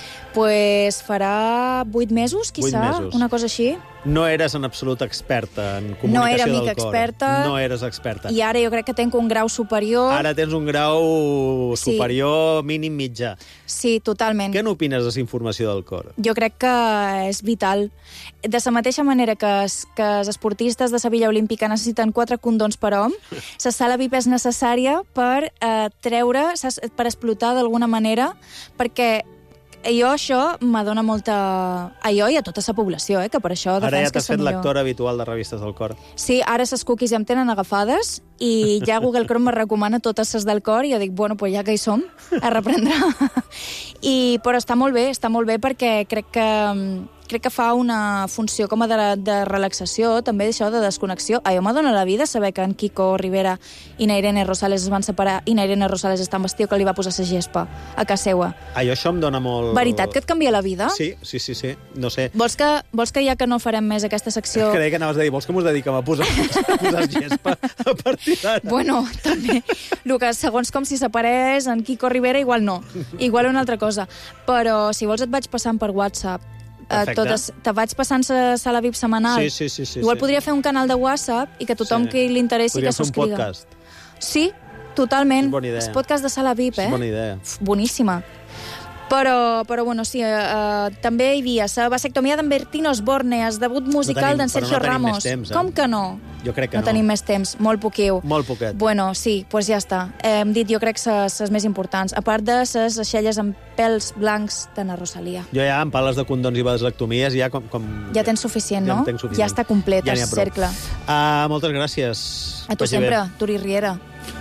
Pues farà vuit mesos, quizà, mesos. una cosa així. No eres en absolut experta en comunicació No era del mica cor. experta. No eres experta. I ara jo crec que tenc un grau superior. Ara tens un grau Sí. superior, mínim mitjà. Sí, totalment. Què n'opines de la informació del cor? Jo crec que és vital. De la mateixa manera que, es, que els esportistes de la Villa Olímpica necessiten quatre condons per hom, la sala V I P és necessària per eh, treure, saps, per explotar d'alguna manera, perquè jo això m'adona molta... A jo i a tota la població, eh, que per això Ara defens ja que t'has és fet millor. lectora habitual de revistes del cor. Sí, ara les cookies ja em tenen agafades i ja Google Chrome me recomana totes les del cor i jo dic, bueno, pues ja que hi som, a reprendre. I, però està molt bé, està molt bé perquè crec que, crec que fa una funció com a de, de relaxació, també això de desconnexió. A jo m'adona la vida saber que en Kiko Rivera i na Irene Rosales es van separar i na Irene Rosales està amb el tio que li va posar la gespa a casa seva. Ah, això em dona molt... Veritat que et canvia la vida? Sí, sí, sí, sí. No sé. Vols que, vols que ja que no farem més aquesta secció... Creia que anaves a dir, vols que mos dediquem a posar, a posar gespa a partir d'ara? Bueno, també. El que segons com si separés en Kiko Rivera, igual no. Igual una altra cosa. Però si vols et vaig passant per WhatsApp. Perfecte. Totes, te vaig passant la sala V I P setmanal. Sí, sí, sí, sí, Igual sí. podria fer un canal de WhatsApp i que tothom Sí. que li interessi Podríem que fer un subscriga. podcast. Sí, totalment. És bona idea. El podcast de sala V I P, eh? És bona idea. Uf, boníssima. Però, però bueno, sí, uh, també hi havia la vasectomia d'en Bertín Osborne, el debut musical tenim- d'en però Sergio no tenim Ramos. més temps, eh? Com que no? Jo crec que no. no. tenim més temps, molt poquiu. Molt poquet. Bueno, sí, doncs pues ja està. Hem dit, jo crec, les més importants. A part de les aixelles amb pèls blancs de na Rosalia. Jo ja, en parles de condons i vasectomies, ja com... com... Ja tens suficient, Ja no? en tenc suficient. Ja està complet, Ja el n'hi ha prou. cercle. Uh, moltes gràcies. A tu Vagi bé. sempre, Turi Riera.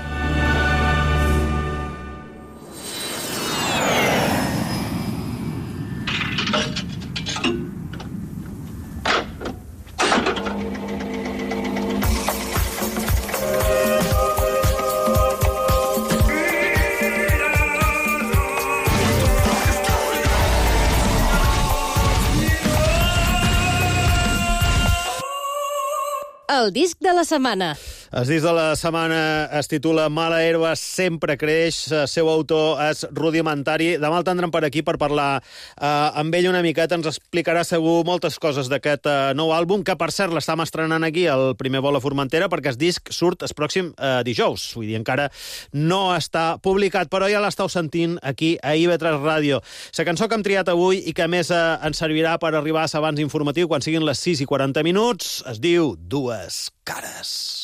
El disc de la setmana. El disc de la setmana es titula Mala herba sempre creix. El seu autor és rudimentari. Demà el tindrem per aquí per parlar eh, amb ell una miqueta. Ens explicarà segur moltes coses d'aquest eh, nou àlbum, que per cert l'estam estrenant aquí, el primer vol a Formentera, perquè el disc surt el pròxim eh, dijous. Vull dir, encara no està publicat, però ja l'estàu sentint aquí a I V tres Ràdio. La cançó que hem triat avui i que a més eh, ens servirà per arribar a l'abans informatiu quan siguin les sis i quaranta minuts es diu Dues cares.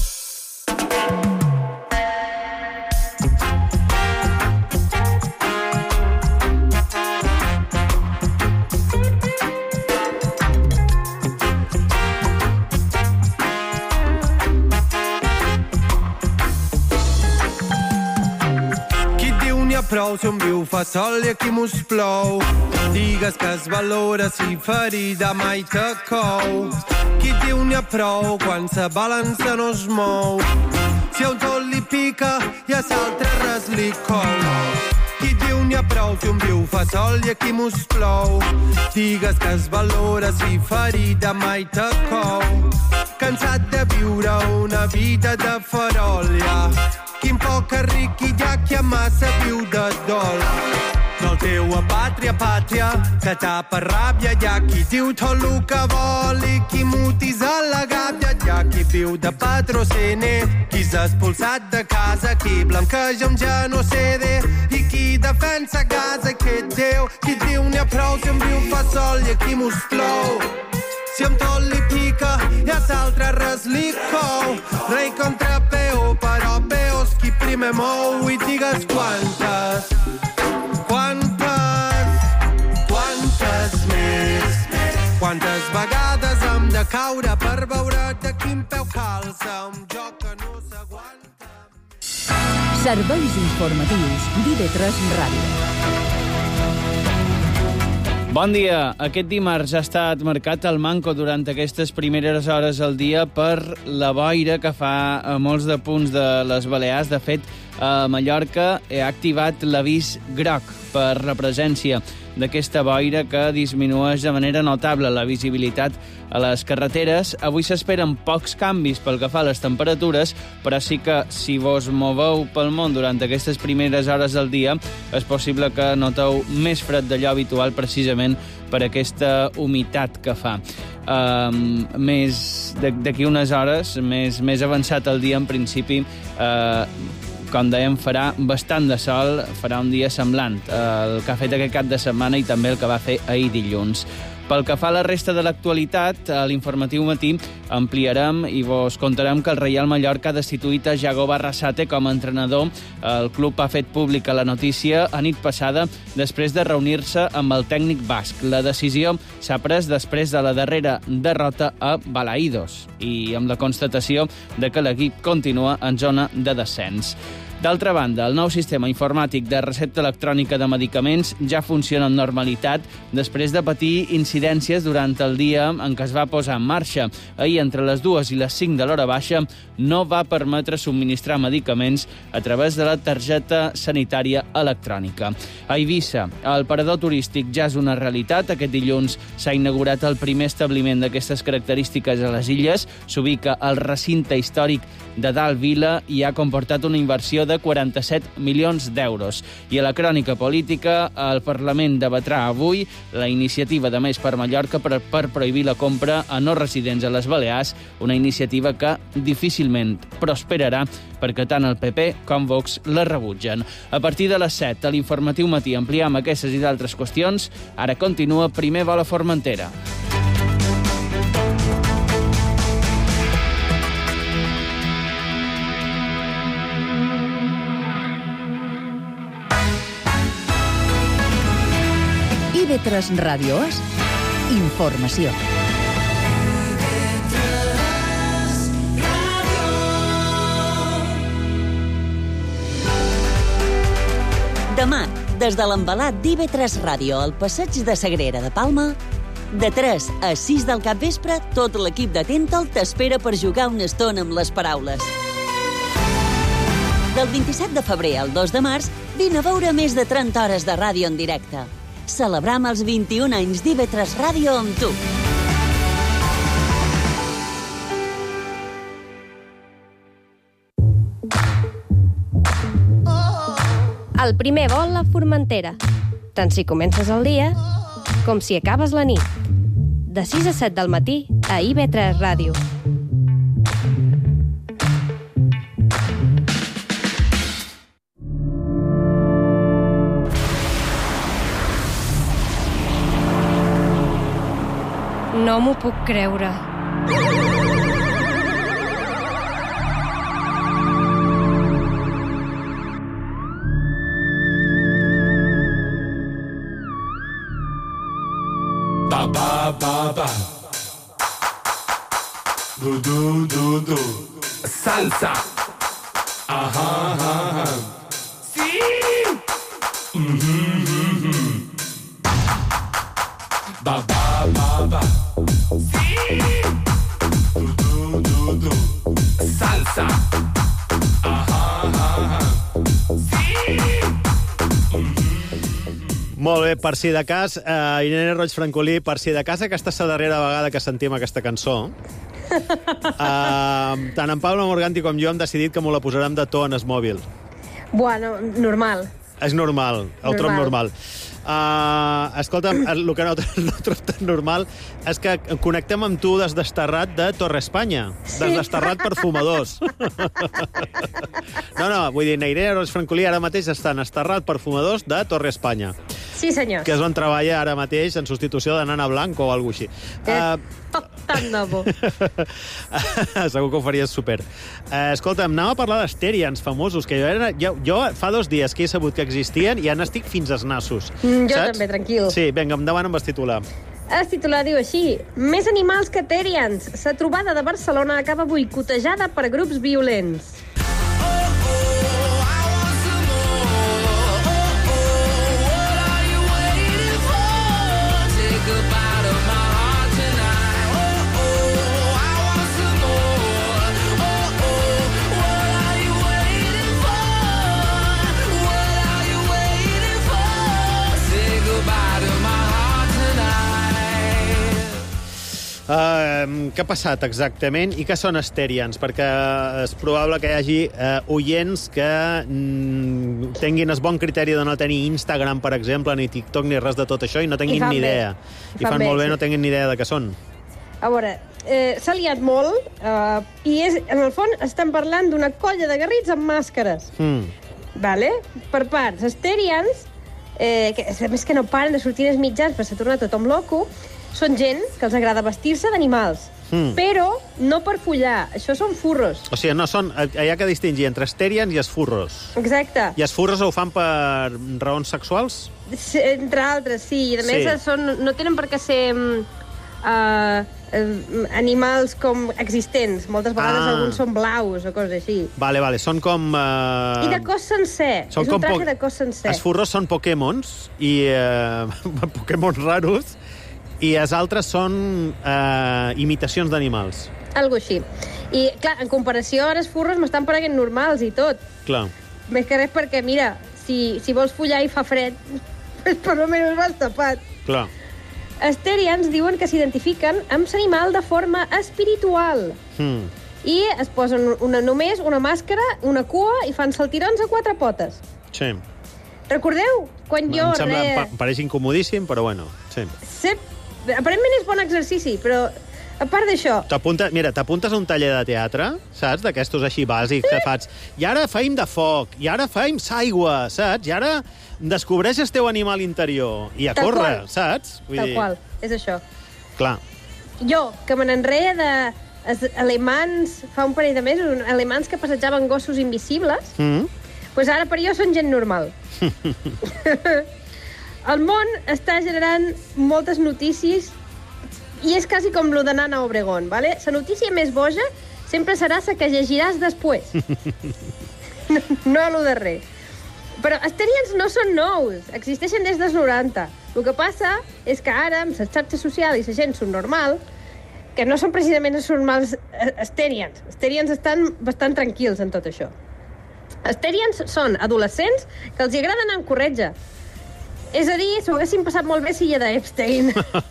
Qui diu n'hi ha prou si un viu fa sol i aquí mos plou. Digues que es valora si ferida mai te cou. Qui diu n'hi ha prou quan sa balança no es mou. Si a un tot li pica i a l'altre res li cou. Qui diu n'hi ha prou si un viu fa sol i aquí mos plou. Digues que es valora si ferida mai te cou. Cansat de viure una vida de faròlia. Quin poc ric hi ha qui massa viu de dol. No el teu a pàtria, pàtria, que tapa ràbia. Hi ha qui diu tot el que vol i qui mutis a la gàbia. Hi ha qui viu de patrocini, qui s'ha expulsat de casa, qui blanqueja un genocidi i qui defensa casa aquest Déu. Qui diu n'hi ha prou si un viu fa sol i aquí mos plou. Si amb tot li pica i a l'altre res li cou. Rei contra peó, però peós qui primer mou. I digues quantes, quantes, quantes més. Quantes vegades hem de caure per veure de quin peu calça un joc que no s'aguanta. Serveis informatius d'I V tres Ràdio. Bon dia. Aquest dimarts ha estat marcat el manco durant aquestes primeres hores del dia per la boira que fa a molts de punts de les Balears. De fet, a Mallorca ha activat l'avís groc per la presència d'aquesta boira que disminueix de manera notable la visibilitat a les carreteres. Avui s'esperen pocs canvis pel que fa a les temperatures, però sí que si vos moveu pel món durant aquestes primeres hores del dia és possible que noteu més fred d'allò habitual precisament per aquesta humitat que fa. Um, més d'aquí unes hores, més, més avançat el dia, en principi, uh, com dèiem, farà bastant de sol, farà un dia semblant el que ha fet aquest cap de setmana i també el que va fer ahir dilluns. Pel que fa a la resta de l'actualitat, a l'informatiu matí ampliarem i vos contarem que el Reial Mallorca ha destituït a Jago Barrasate com a entrenador. El club ha fet pública la notícia a nit passada després de reunir-se amb el tècnic basc. La decisió s'ha pres després de la darrera derrota a Balaídos i amb la constatació de que l'equip continua en zona de descens. D'altra banda, el nou sistema informàtic de recepta electrònica de medicaments ja funciona amb normalitat després de patir incidències durant el dia en què es va posar en marxa. Ahir, entre les dues i les cinc de l'hora baixa, no va permetre subministrar medicaments a través de la targeta sanitària electrònica. A Eivissa, el parador turístic ja és una realitat. Aquest dilluns s'ha inaugurat el primer establiment d'aquestes característiques a les illes. S'ubica al recinte històric de Dalt Vila i ha comportat una inversió de quaranta-set milions d'euros. I a la crònica política, el Parlament debatrà avui la iniciativa de Més per Mallorca per, per prohibir la compra a no residents a les Balears, una iniciativa que difícilment prosperarà perquè tant el P P com Vox la rebutgen. A partir de les set, a l'informatiu matí ampliem aquestes i d'altres qüestions. Ara continua Primer vol a Formentera. I V tres Ràdio és informació. Demà, des de l'embalat d'I V tres Ràdio al passeig de Sagrera de Palma, de tres a sis del capvespre, tot l'equip de Tentol t'espera per jugar una estona amb les paraules. Del vint-i-set de febrer al dos de març, vine a veure més de trenta hores de ràdio en directe. Celebram els vint-i-un anys d'I V tres Ràdio amb tu. El primer vol a Formentera. Tant si comences el dia com si acabes la nit. De sis a set del matí a I V tres Ràdio. No m'ho puc creure. Ba ba ba ba. Do do do do. Salsa. Aha aha aha. Sí. Mhm mhm. Ba ba ba ba. Sí. Do do do do. Salsa. Aha aha. Molt bé, per si de cas, uh, Irene Roig Francolí, per si de cas aquesta és la darrera vegada que sentim aquesta cançó, uh, tant en Pablo Morganti com jo hem decidit que m'ho la posarem de to en el mòbil. Bueno, normal. És normal, el trom normal. Uh, escolta'm, el que no, no trobo tan normal és que connectem amb tu des d'Esterrat de Torre Espanya, sí. Des d'Esterrat per fumadors. No, no, vull dir, Irene Roig Francolí ara mateix està en Esterrat per fumadors de Torre Espanya. Sí, senyor. Que és on treballa ara mateix en substitució de Nana Blanco o alguna cosa així. Eh, uh, tant de bo. Segur que ho faries super. Uh, escolta'm, anàvem a parlar d'Asterians famosos, que jo, era, jo, jo fa dos dies que he sabut que existien i ja n'estic fins als nassos. Mm, jo saps? també, tranquil. Sí, vinga, endavant amb el titular. El titular diu així: més animals que Terians. La trobada de Barcelona acaba boicotejada per grups violents. Uh, què ha passat exactament i què són Asterians? Perquè és probable que hi hagi uh, oients que mm, tinguin el bon criteri de no tenir Instagram, per exemple, ni TikTok, ni res de tot això, i no tinguin ni idea. I fan, I fan bé, molt bé, sí. No tinguin ni idea de què són. A veure, eh, s'ha liat molt uh, i és, en el fons estem parlant d'una colla de garrits amb màscares. Mm. Vale? Per parts, Asterians, eh, que, a més que no paren de sortir els mitjans, però s'ha tornat tothom loco, són gent que els agrada vestir-se d'animals, mm. però no per follar. Això són furros. O sigui, no són, hi ha que distingir entre Asterians i els furros. Exacte. I els furros ho fan per raons sexuals? Sí, entre altres, sí. I a més, sí. són, no tenen per què ser uh, uh, animals com existents. Moltes vegades ah. alguns són blaus o coses així. Vale, vale. Són com... Uh... I de cos sencer. Són és un traje po... de cos sencer. Els furros són Pokémons i uh, Pokémons raros. I els altres són eh, imitacions d'animals. Algo així. I, clar, en comparació, ara els furros m'estan pareguent normals i tot. Clar. Més que res perquè, mira, si, si vols follar i fa fred, pues per almenys vas tapat. Clar. Asterians diuen que s'identifiquen amb l'animal de forma espiritual. Hmm. I es posen una, només una màscara, una cua i fan saltirons a quatre potes. Sí. Recordeu? Quan jo... Em sembla, re... em pareix incomodíssim, però bueno, sí. Sí. Aparentment és bon exercici, però a part d'això... Mira, t'apuntes a un taller de teatre, saps? D'aquestos així bàsics, sí. Que fas... I ara feim de foc, i ara feim s'aigua, saps? I ara descobreixes teu animal interior. I a Tal córrer, qual. Saps? Vull Tal dir... qual, és això. Clar. Jo, que me n'enreia de alemans, fa un parell de mesos, alemans que passejaven gossos invisibles, mm. pues ara per jo són gent normal. El món està generant moltes notícies i és quasi com lo de Nana Obregón, ¿vale? La notícia més boja sempre serà la que llegiràs després. no, no lo darrer. Però Asterians no són nous, existeixen des dels noranta. El que passa és que ara, amb les xarxes socials i la gent subnormal, que no són precisament els normals Asterians. Asterians estan bastant tranquils en tot això. Asterians són adolescents que els agrada anar en corretja. És a dir, s'ho haguessin passat molt bé si hi ha d'Epstein.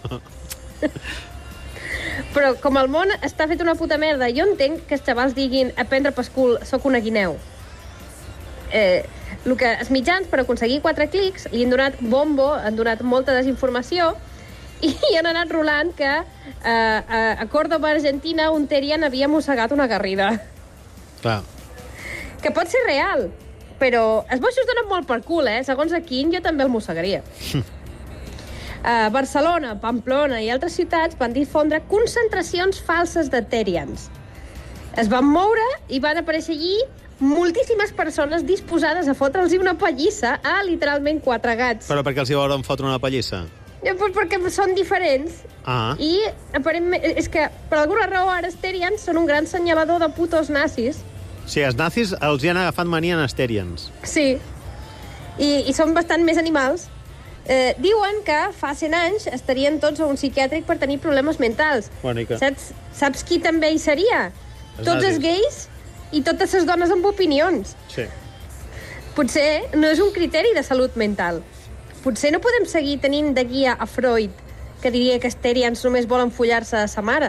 Però com el món està fet una puta merda, jo entenc que els xavals diguin a prendre per cul, soc una guineu. Eh, el que els mitjans, per aconseguir quatre clics, li han donat bombo, han donat molta desinformació i han anat rolant que eh, a Córdoba, Argentina, un terian havia mossegat una garrida. Clar. Que pot ser real, però els boixos donen molt per cul, eh? Segons a quin, jo també el mossegaria. uh, Barcelona, Pamplona i altres ciutats van difondre concentracions falses de terians. Es van moure i van aparèixer allí moltíssimes persones disposades a fotre'ls una pallissa a literalment quatre gats. Però per què els hi volen fotre una pallissa? Ja, pues perquè són diferents. Ah. I aparentment, és que per alguna raó ara els terians són un gran senyalador de putos nazis. Sí, els nazis els hi han agafat mania en Asterians. Sí, I, i són bastant més animals. Eh, diuen que fa cent anys estarien tots a un psiquiàtric per tenir problemes mentals. Bueno, que... Saps, saps qui també hi seria? Els tots nazis. Els gais i totes les dones amb opinions. Sí. Potser no és un criteri de salut mental. Potser no podem seguir tenint de guia a Freud, que diria que els terians només volen follar-se a sa mare.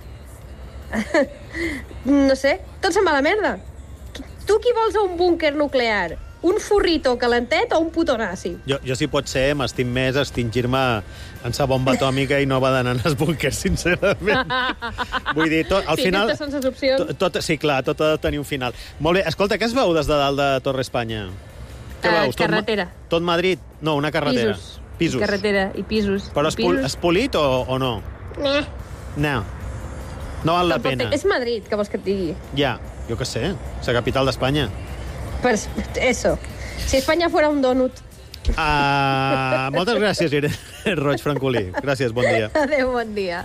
No sé, tot se'n va a la merda. Tu qui vols a un búnquer nuclear? Un forrito calentet o un puto nazi? Jo, jo si pot ser, m'estim més extingir-me en sa bomba atòmica i no va d'anar als búnquers, sincerament. Vull dir, tot, al sí, final... aquestes són les opcions. Tot, tot, sí, clar, tot ha de tenir un final. Molt bé, escolta, què es veu des de dalt de Torre Espanya? Què Uh, veus? Tot, carretera. Tot Madrid? No, una carretera. Pisos. Pisos. I carretera i pisos. Però I es, pol, pisos. es polit o, o no? Nah. No. No val la Tampoc pena. té- És Madrid, que vols que et digui? Ja, jo què sé, és la capital d'Espanya. Pues eso. Si Espanya fuera un donut. Uh, moltes gràcies, Irene Roig Francolí. Gràcies, bon dia. Adéu, bon dia.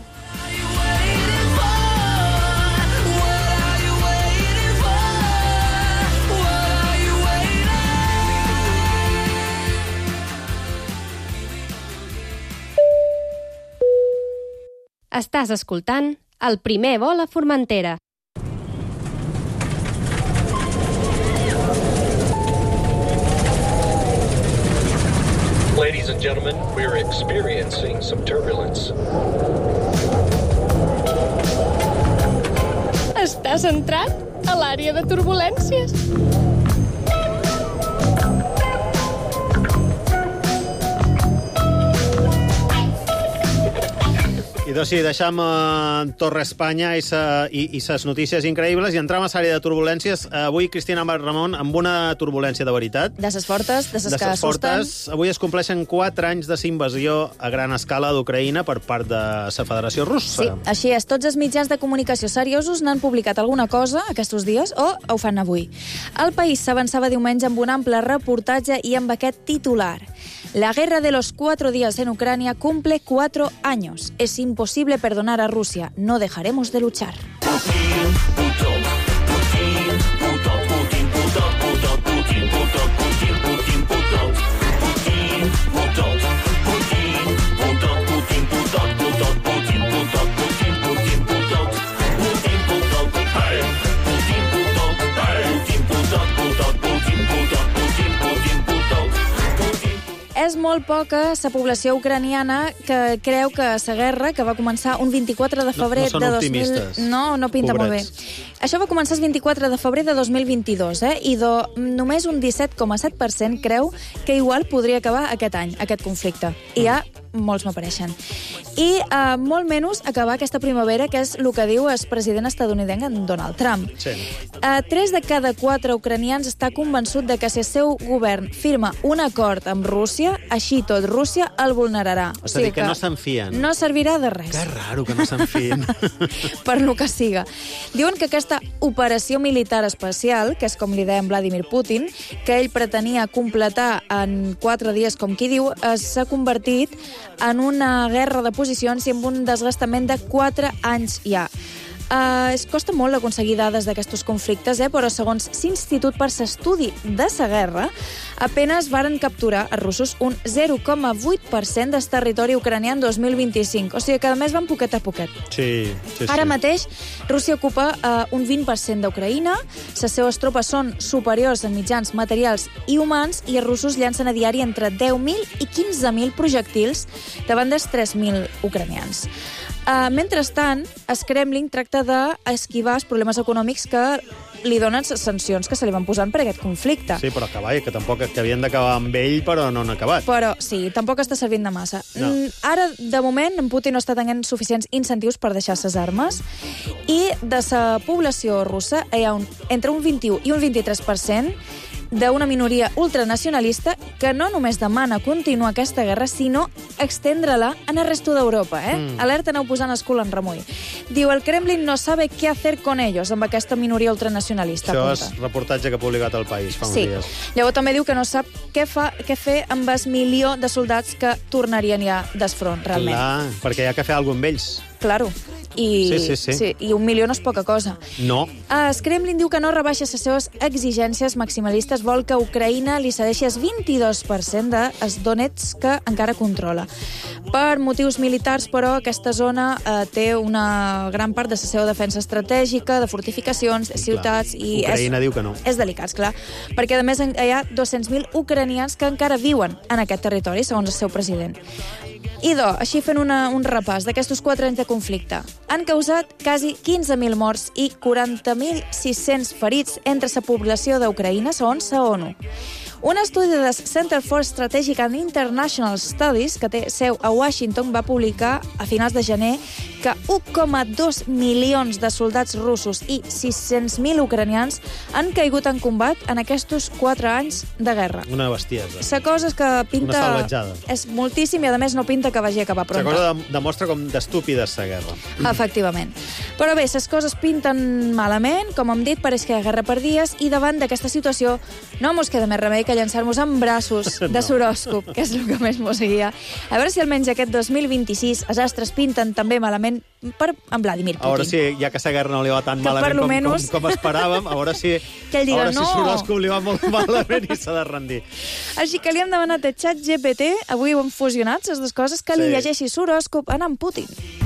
Estàs escoltant El primer vol a Formentera. Ladies and gentlemen, we're experiencing some turbulence. Estàs entrat a l'àrea de turbulències. I doncs sí, deixam uh, Torre Espanya i, sa, i, i ses notícies increïbles i entram a l'àrea de turbulències. Avui, Cristina Ramon, amb una turbulència de veritat. De ses fortes, de ses De que ses assusten. fortes. Avui es compleixen quatre anys de sa invasió a gran escala d'Ucraïna per part de la Federació Russa. Sí, així és. Tots els mitjans de comunicació seriosos n'han publicat alguna cosa aquests dies o ho fan avui. El País s'avançava diumenge amb un ample reportatge i amb aquest titular. La guerra de los cuatro días en Ucrania cumple cuatro años. Es imposible perdonar a Rusia. No dejaremos de luchar. És molt poca la població ucraniana que creu que la guerra, que va començar un vint-i-quatre de febrer no són de dos mil... optimistes. No, no pinta Pobrets. molt bé. Això va començar el vint-i-quatre de febrer de dos mil vint-i-dos, eh? I do, només un disset coma set per cent creu que igual podria acabar aquest any, aquest conflicte. I ja molts m'apareixen. I uh, molt menys acabar aquesta primavera, que és el que diu el president estadounidenc Donald Trump. Sí. Uh, tres de cada quatre ucranians està convençut de que si el seu govern firma un acord amb Rússia, així tot Rússia el vulnerarà. És a dir, que no se'n fien. No servirà de res. Que raro que no se'n fien. Per lo que siga. Diuen que aquesta operació militar especial, que és com li deia Vladimir Putin, que ell pretenia completar en quatre dies, com qui diu, s'ha convertit en una guerra de posicions i amb un desgastament de quatre anys ja. Uh, es costa molt aconseguir dades d'aquests conflictes, eh? Però segons l'Institut per l'Estudi de la Guerra, apenas varen capturar els russos un zero coma vuit per cent del territori ucranià en dos mil vint-i-cinc. O sigui que a més van poquet a poquet. Sí, sí, sí. Ara mateix, Rússia ocupa uh, un vint per cent d'Ucraïna, les seves tropes són superiors en mitjans materials i humans i els russos llancen a diari entre deu mil i quinze mil projectils davant dels tres mil ucranians. Uh, mentrestant, el Kremlin tracta d'esquivar els problemes econòmics que li donen les sancions que se li van posant per aquest conflicte. Sí, però acabar, que tampoc que havien d'acabar amb ell, però no han acabat. Però sí, tampoc està servint de massa. No. Mm, Ara, de moment, en Putin no està tenint suficients incentius per deixar ses armes i de la població russa hi ha un, entre un vint-i-u i un vint-i-tres per cent d'una minoria ultranacionalista que no només demana continuar aquesta guerra, sinó extendre-la en el resto d'Europa. Eh? Mm. Alerta, aneu posant el cul en remull. Diu, el Kremlin no sabe què hacer con ellos, amb aquesta minoria ultranacionalista. Això apunta. és reportatge que ha publicat El País fa uns Sí. dies. Llavors també diu que no sap què, fa, què fer amb el milió de soldats que tornarien ja del front, realment. Clar, perquè hi ha que fer alguna cosa amb ells. Claro. I, Sí, sí, sí. sí, i un milió no és poca cosa. No. Uh, Kremlin diu que no rebaixa les seves exigències maximalistes, vol que Ucraïna li cedeixi el vint-i-dos per cent de Donetsk que encara controla. Per motius militars, però, aquesta zona uh, té una gran part de la seva defensa estratègica, de fortificacions, de ciutats... I Ucraïna és, diu que no. És delicat, clar, perquè a més hi ha dos-cents mil ucranians que encara viuen en aquest territori, segons el seu president. Idò, així fent una, un repàs d'aquests quatre anys de conflicte. Han causat quasi quinze mil morts i quaranta mil sis-cents ferits entre la població d'Ucraïna, segons la ONU. Un estudi del Center for Strategic and International Studies, que té seu a Washington, va publicar a finals de gener que un coma dos milions de soldats russos i sis-cents mil ucranians han caigut en combat en aquests quatre anys de guerra. Una bestiesa. La cosa és que pinta... Una salvatjada. És moltíssim i, a més, no pinta que vagi a acabar La pronta. cosa de- demostra com d'estúpida és la guerra. Efectivament. Però bé, les coses pinten malament, com hem dit, pareix que hi ha guerra per dies, i davant d'aquesta situació no mos queda més remei que llançar-nos en braços de No. l'horòscop, que és el que més mos seguia. A veure si almenys aquest dos mil vint-i-sis els astres pinten també malament per en Vladimir Putin. A veure si, ja que la guerra no li va tan Que per malament lo com, menos- com, com esperàvem, a veure si, Que ell diga, a veure si no. l'horòscop li va molt malament i s'ha de rendir. Així que li hem demanat a ChatGPT, avui ho hem fusionat, les dues coses, que li Sí. llegeixi l'horòscop en en Putin.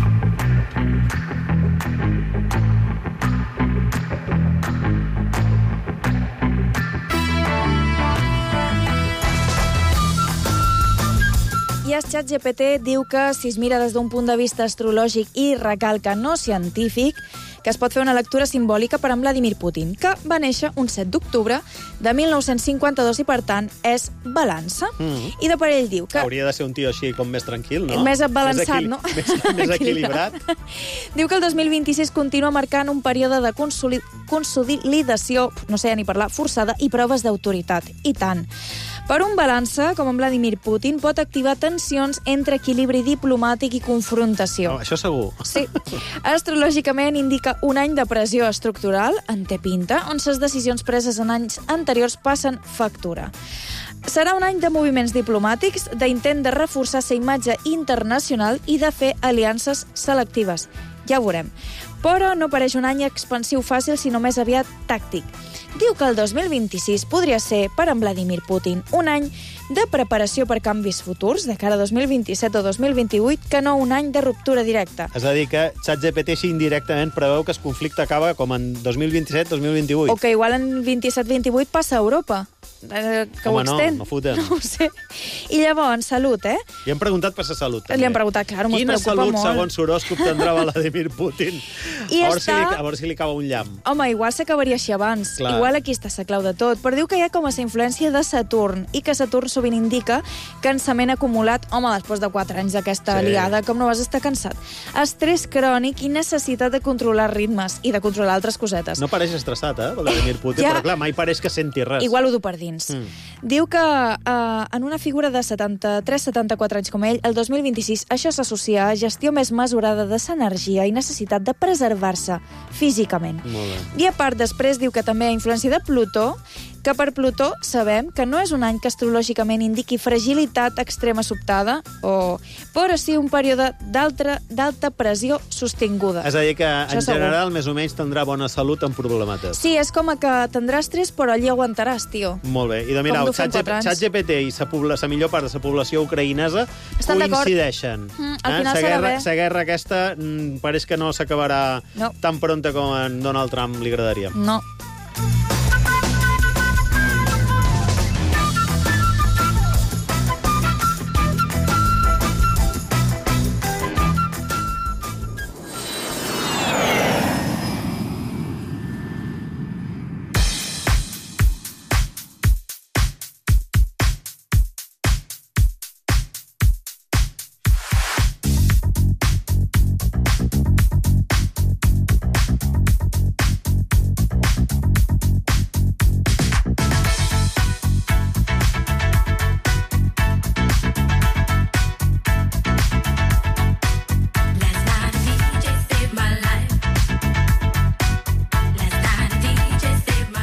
I el ChatGPT diu que, si es mira des d'un punt de vista astrològic i recalca no científic, que es pot fer una lectura simbòlica per a Vladimir Putin, que va néixer un set d'octubre de mil nou-cents cinquanta-dos i, per tant, és balança. Mm. I de per ell diu que... Hauria de ser un tio així com més tranquil, no? Més balançat, equil- no? Més, més equilibrat. Diu que el dos mil vint-i-sis continua marcant un període de consoli- consolidació, no sé ni parlar, forçada i proves d'autoritat. I tant. Per un balança, com en Vladimir Putin, pot activar tensions entre equilibri diplomàtic i confrontació. No, això segur. Sí. Astrològicament indica un any de pressió estructural, en té pinta, on les decisions preses en anys anteriors passen factura. Serà un any de moviments diplomàtics, d'intent de reforçar la imatge internacional i de fer aliances selectives. Ja ho veurem. Però no pareix un any expansiu fàcil, sinó més aviat tàctic. Diu que el dos mil vint-i-sis podria ser, per en Vladimir Putin, un any de preparació per canvis futurs, de cara a dos mil vint-i-set o dos mil vint-i-vuit, que no un any de ruptura directa. És a dir, que ChatGPT així indirectament preveu que el conflicte acaba com en dos mil vint-i-set dos mil vint-i-vuit. O que igual en vint-i-set vint-i-vuit passa a Europa. Eh, que Home, ho extén. no, no fotem. No ho sé. I llavors, salut, eh? Li hem preguntat per la salut, també. Li hem preguntat, clar, mos Quina preocupa salut, molt. segons l'horòscop, tindrà Vladimir Putin? I a, veure si està- li, a veure si li acaba un llamp. Home, igual s'acabaria així abans. Clar. Igual aquí està la clau de tot. Però diu que hi ha com a la influència de Saturn i que Saturn sovint indica cansament acumulat, home, després de quatre anys d'aquesta Sí. liada, com no vas estar cansat. Estrès crònic i necessitat de controlar ritmes i de controlar altres cosetes. No pareix estressat, eh, Vladimir Putin, Ja. però clar, mai pareix que senti res. Igual ho du per dins. Mm. Diu que eh, en una figura de setanta-tres setanta-quatre anys com ell, el dos mil vint-i-sis això s'associa a gestió més mesurada de l'energia i necessitat de preservar-se físicament. Molt bé. I a part, després diu que també hi ha influència de Plutó, que per Plutó sabem que no és un any que astrològicament indiqui fragilitat extrema sobtada, o, però sí un període d'altra d'alta pressió sostinguda. És a dir, que Això en segur. general més o menys tindrà bona salut amb problemates. Sí, és com a que tindràs estrès, però allí aguantaràs, tio. Molt bé. I de mirar, Com dur fent ChatGPT quatre anys. ChatGPT i la pobla, la millor part de la població ucraïnesa Estan d'acord. coincideixen. Mm, al final la serà guerra, bé. la guerra aquesta mm, pareix que no s'acabarà No. tan pronta com a en Donald Trump li agradaria. No.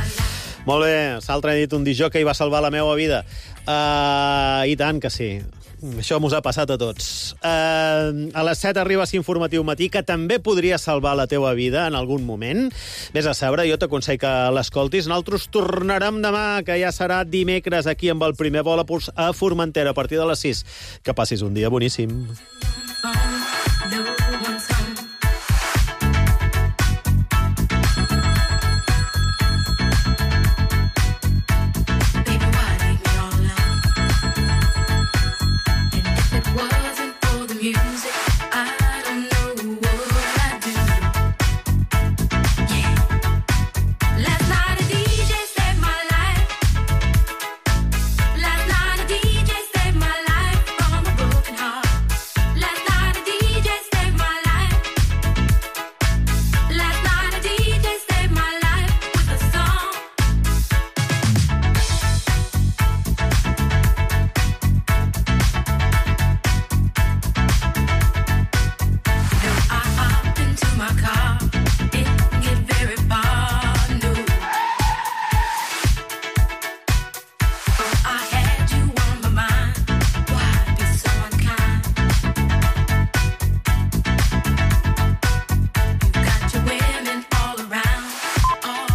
Molt bé, l'altre dit un dijó que hi va salvar la meva vida. Uh, I tant que sí. Això mos ha passat a tots. Uh, a les set arriba Informatiu Matí, que també podria salvar la teua vida en algun moment. Vés a saber, jo t'aconsell que l'escoltis. Nosaltres tornarem demà, que ja serà dimecres, aquí amb el primer vol a Formentera, a partir de les sis. Que passis un dia boníssim.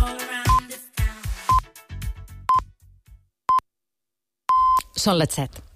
Són les set.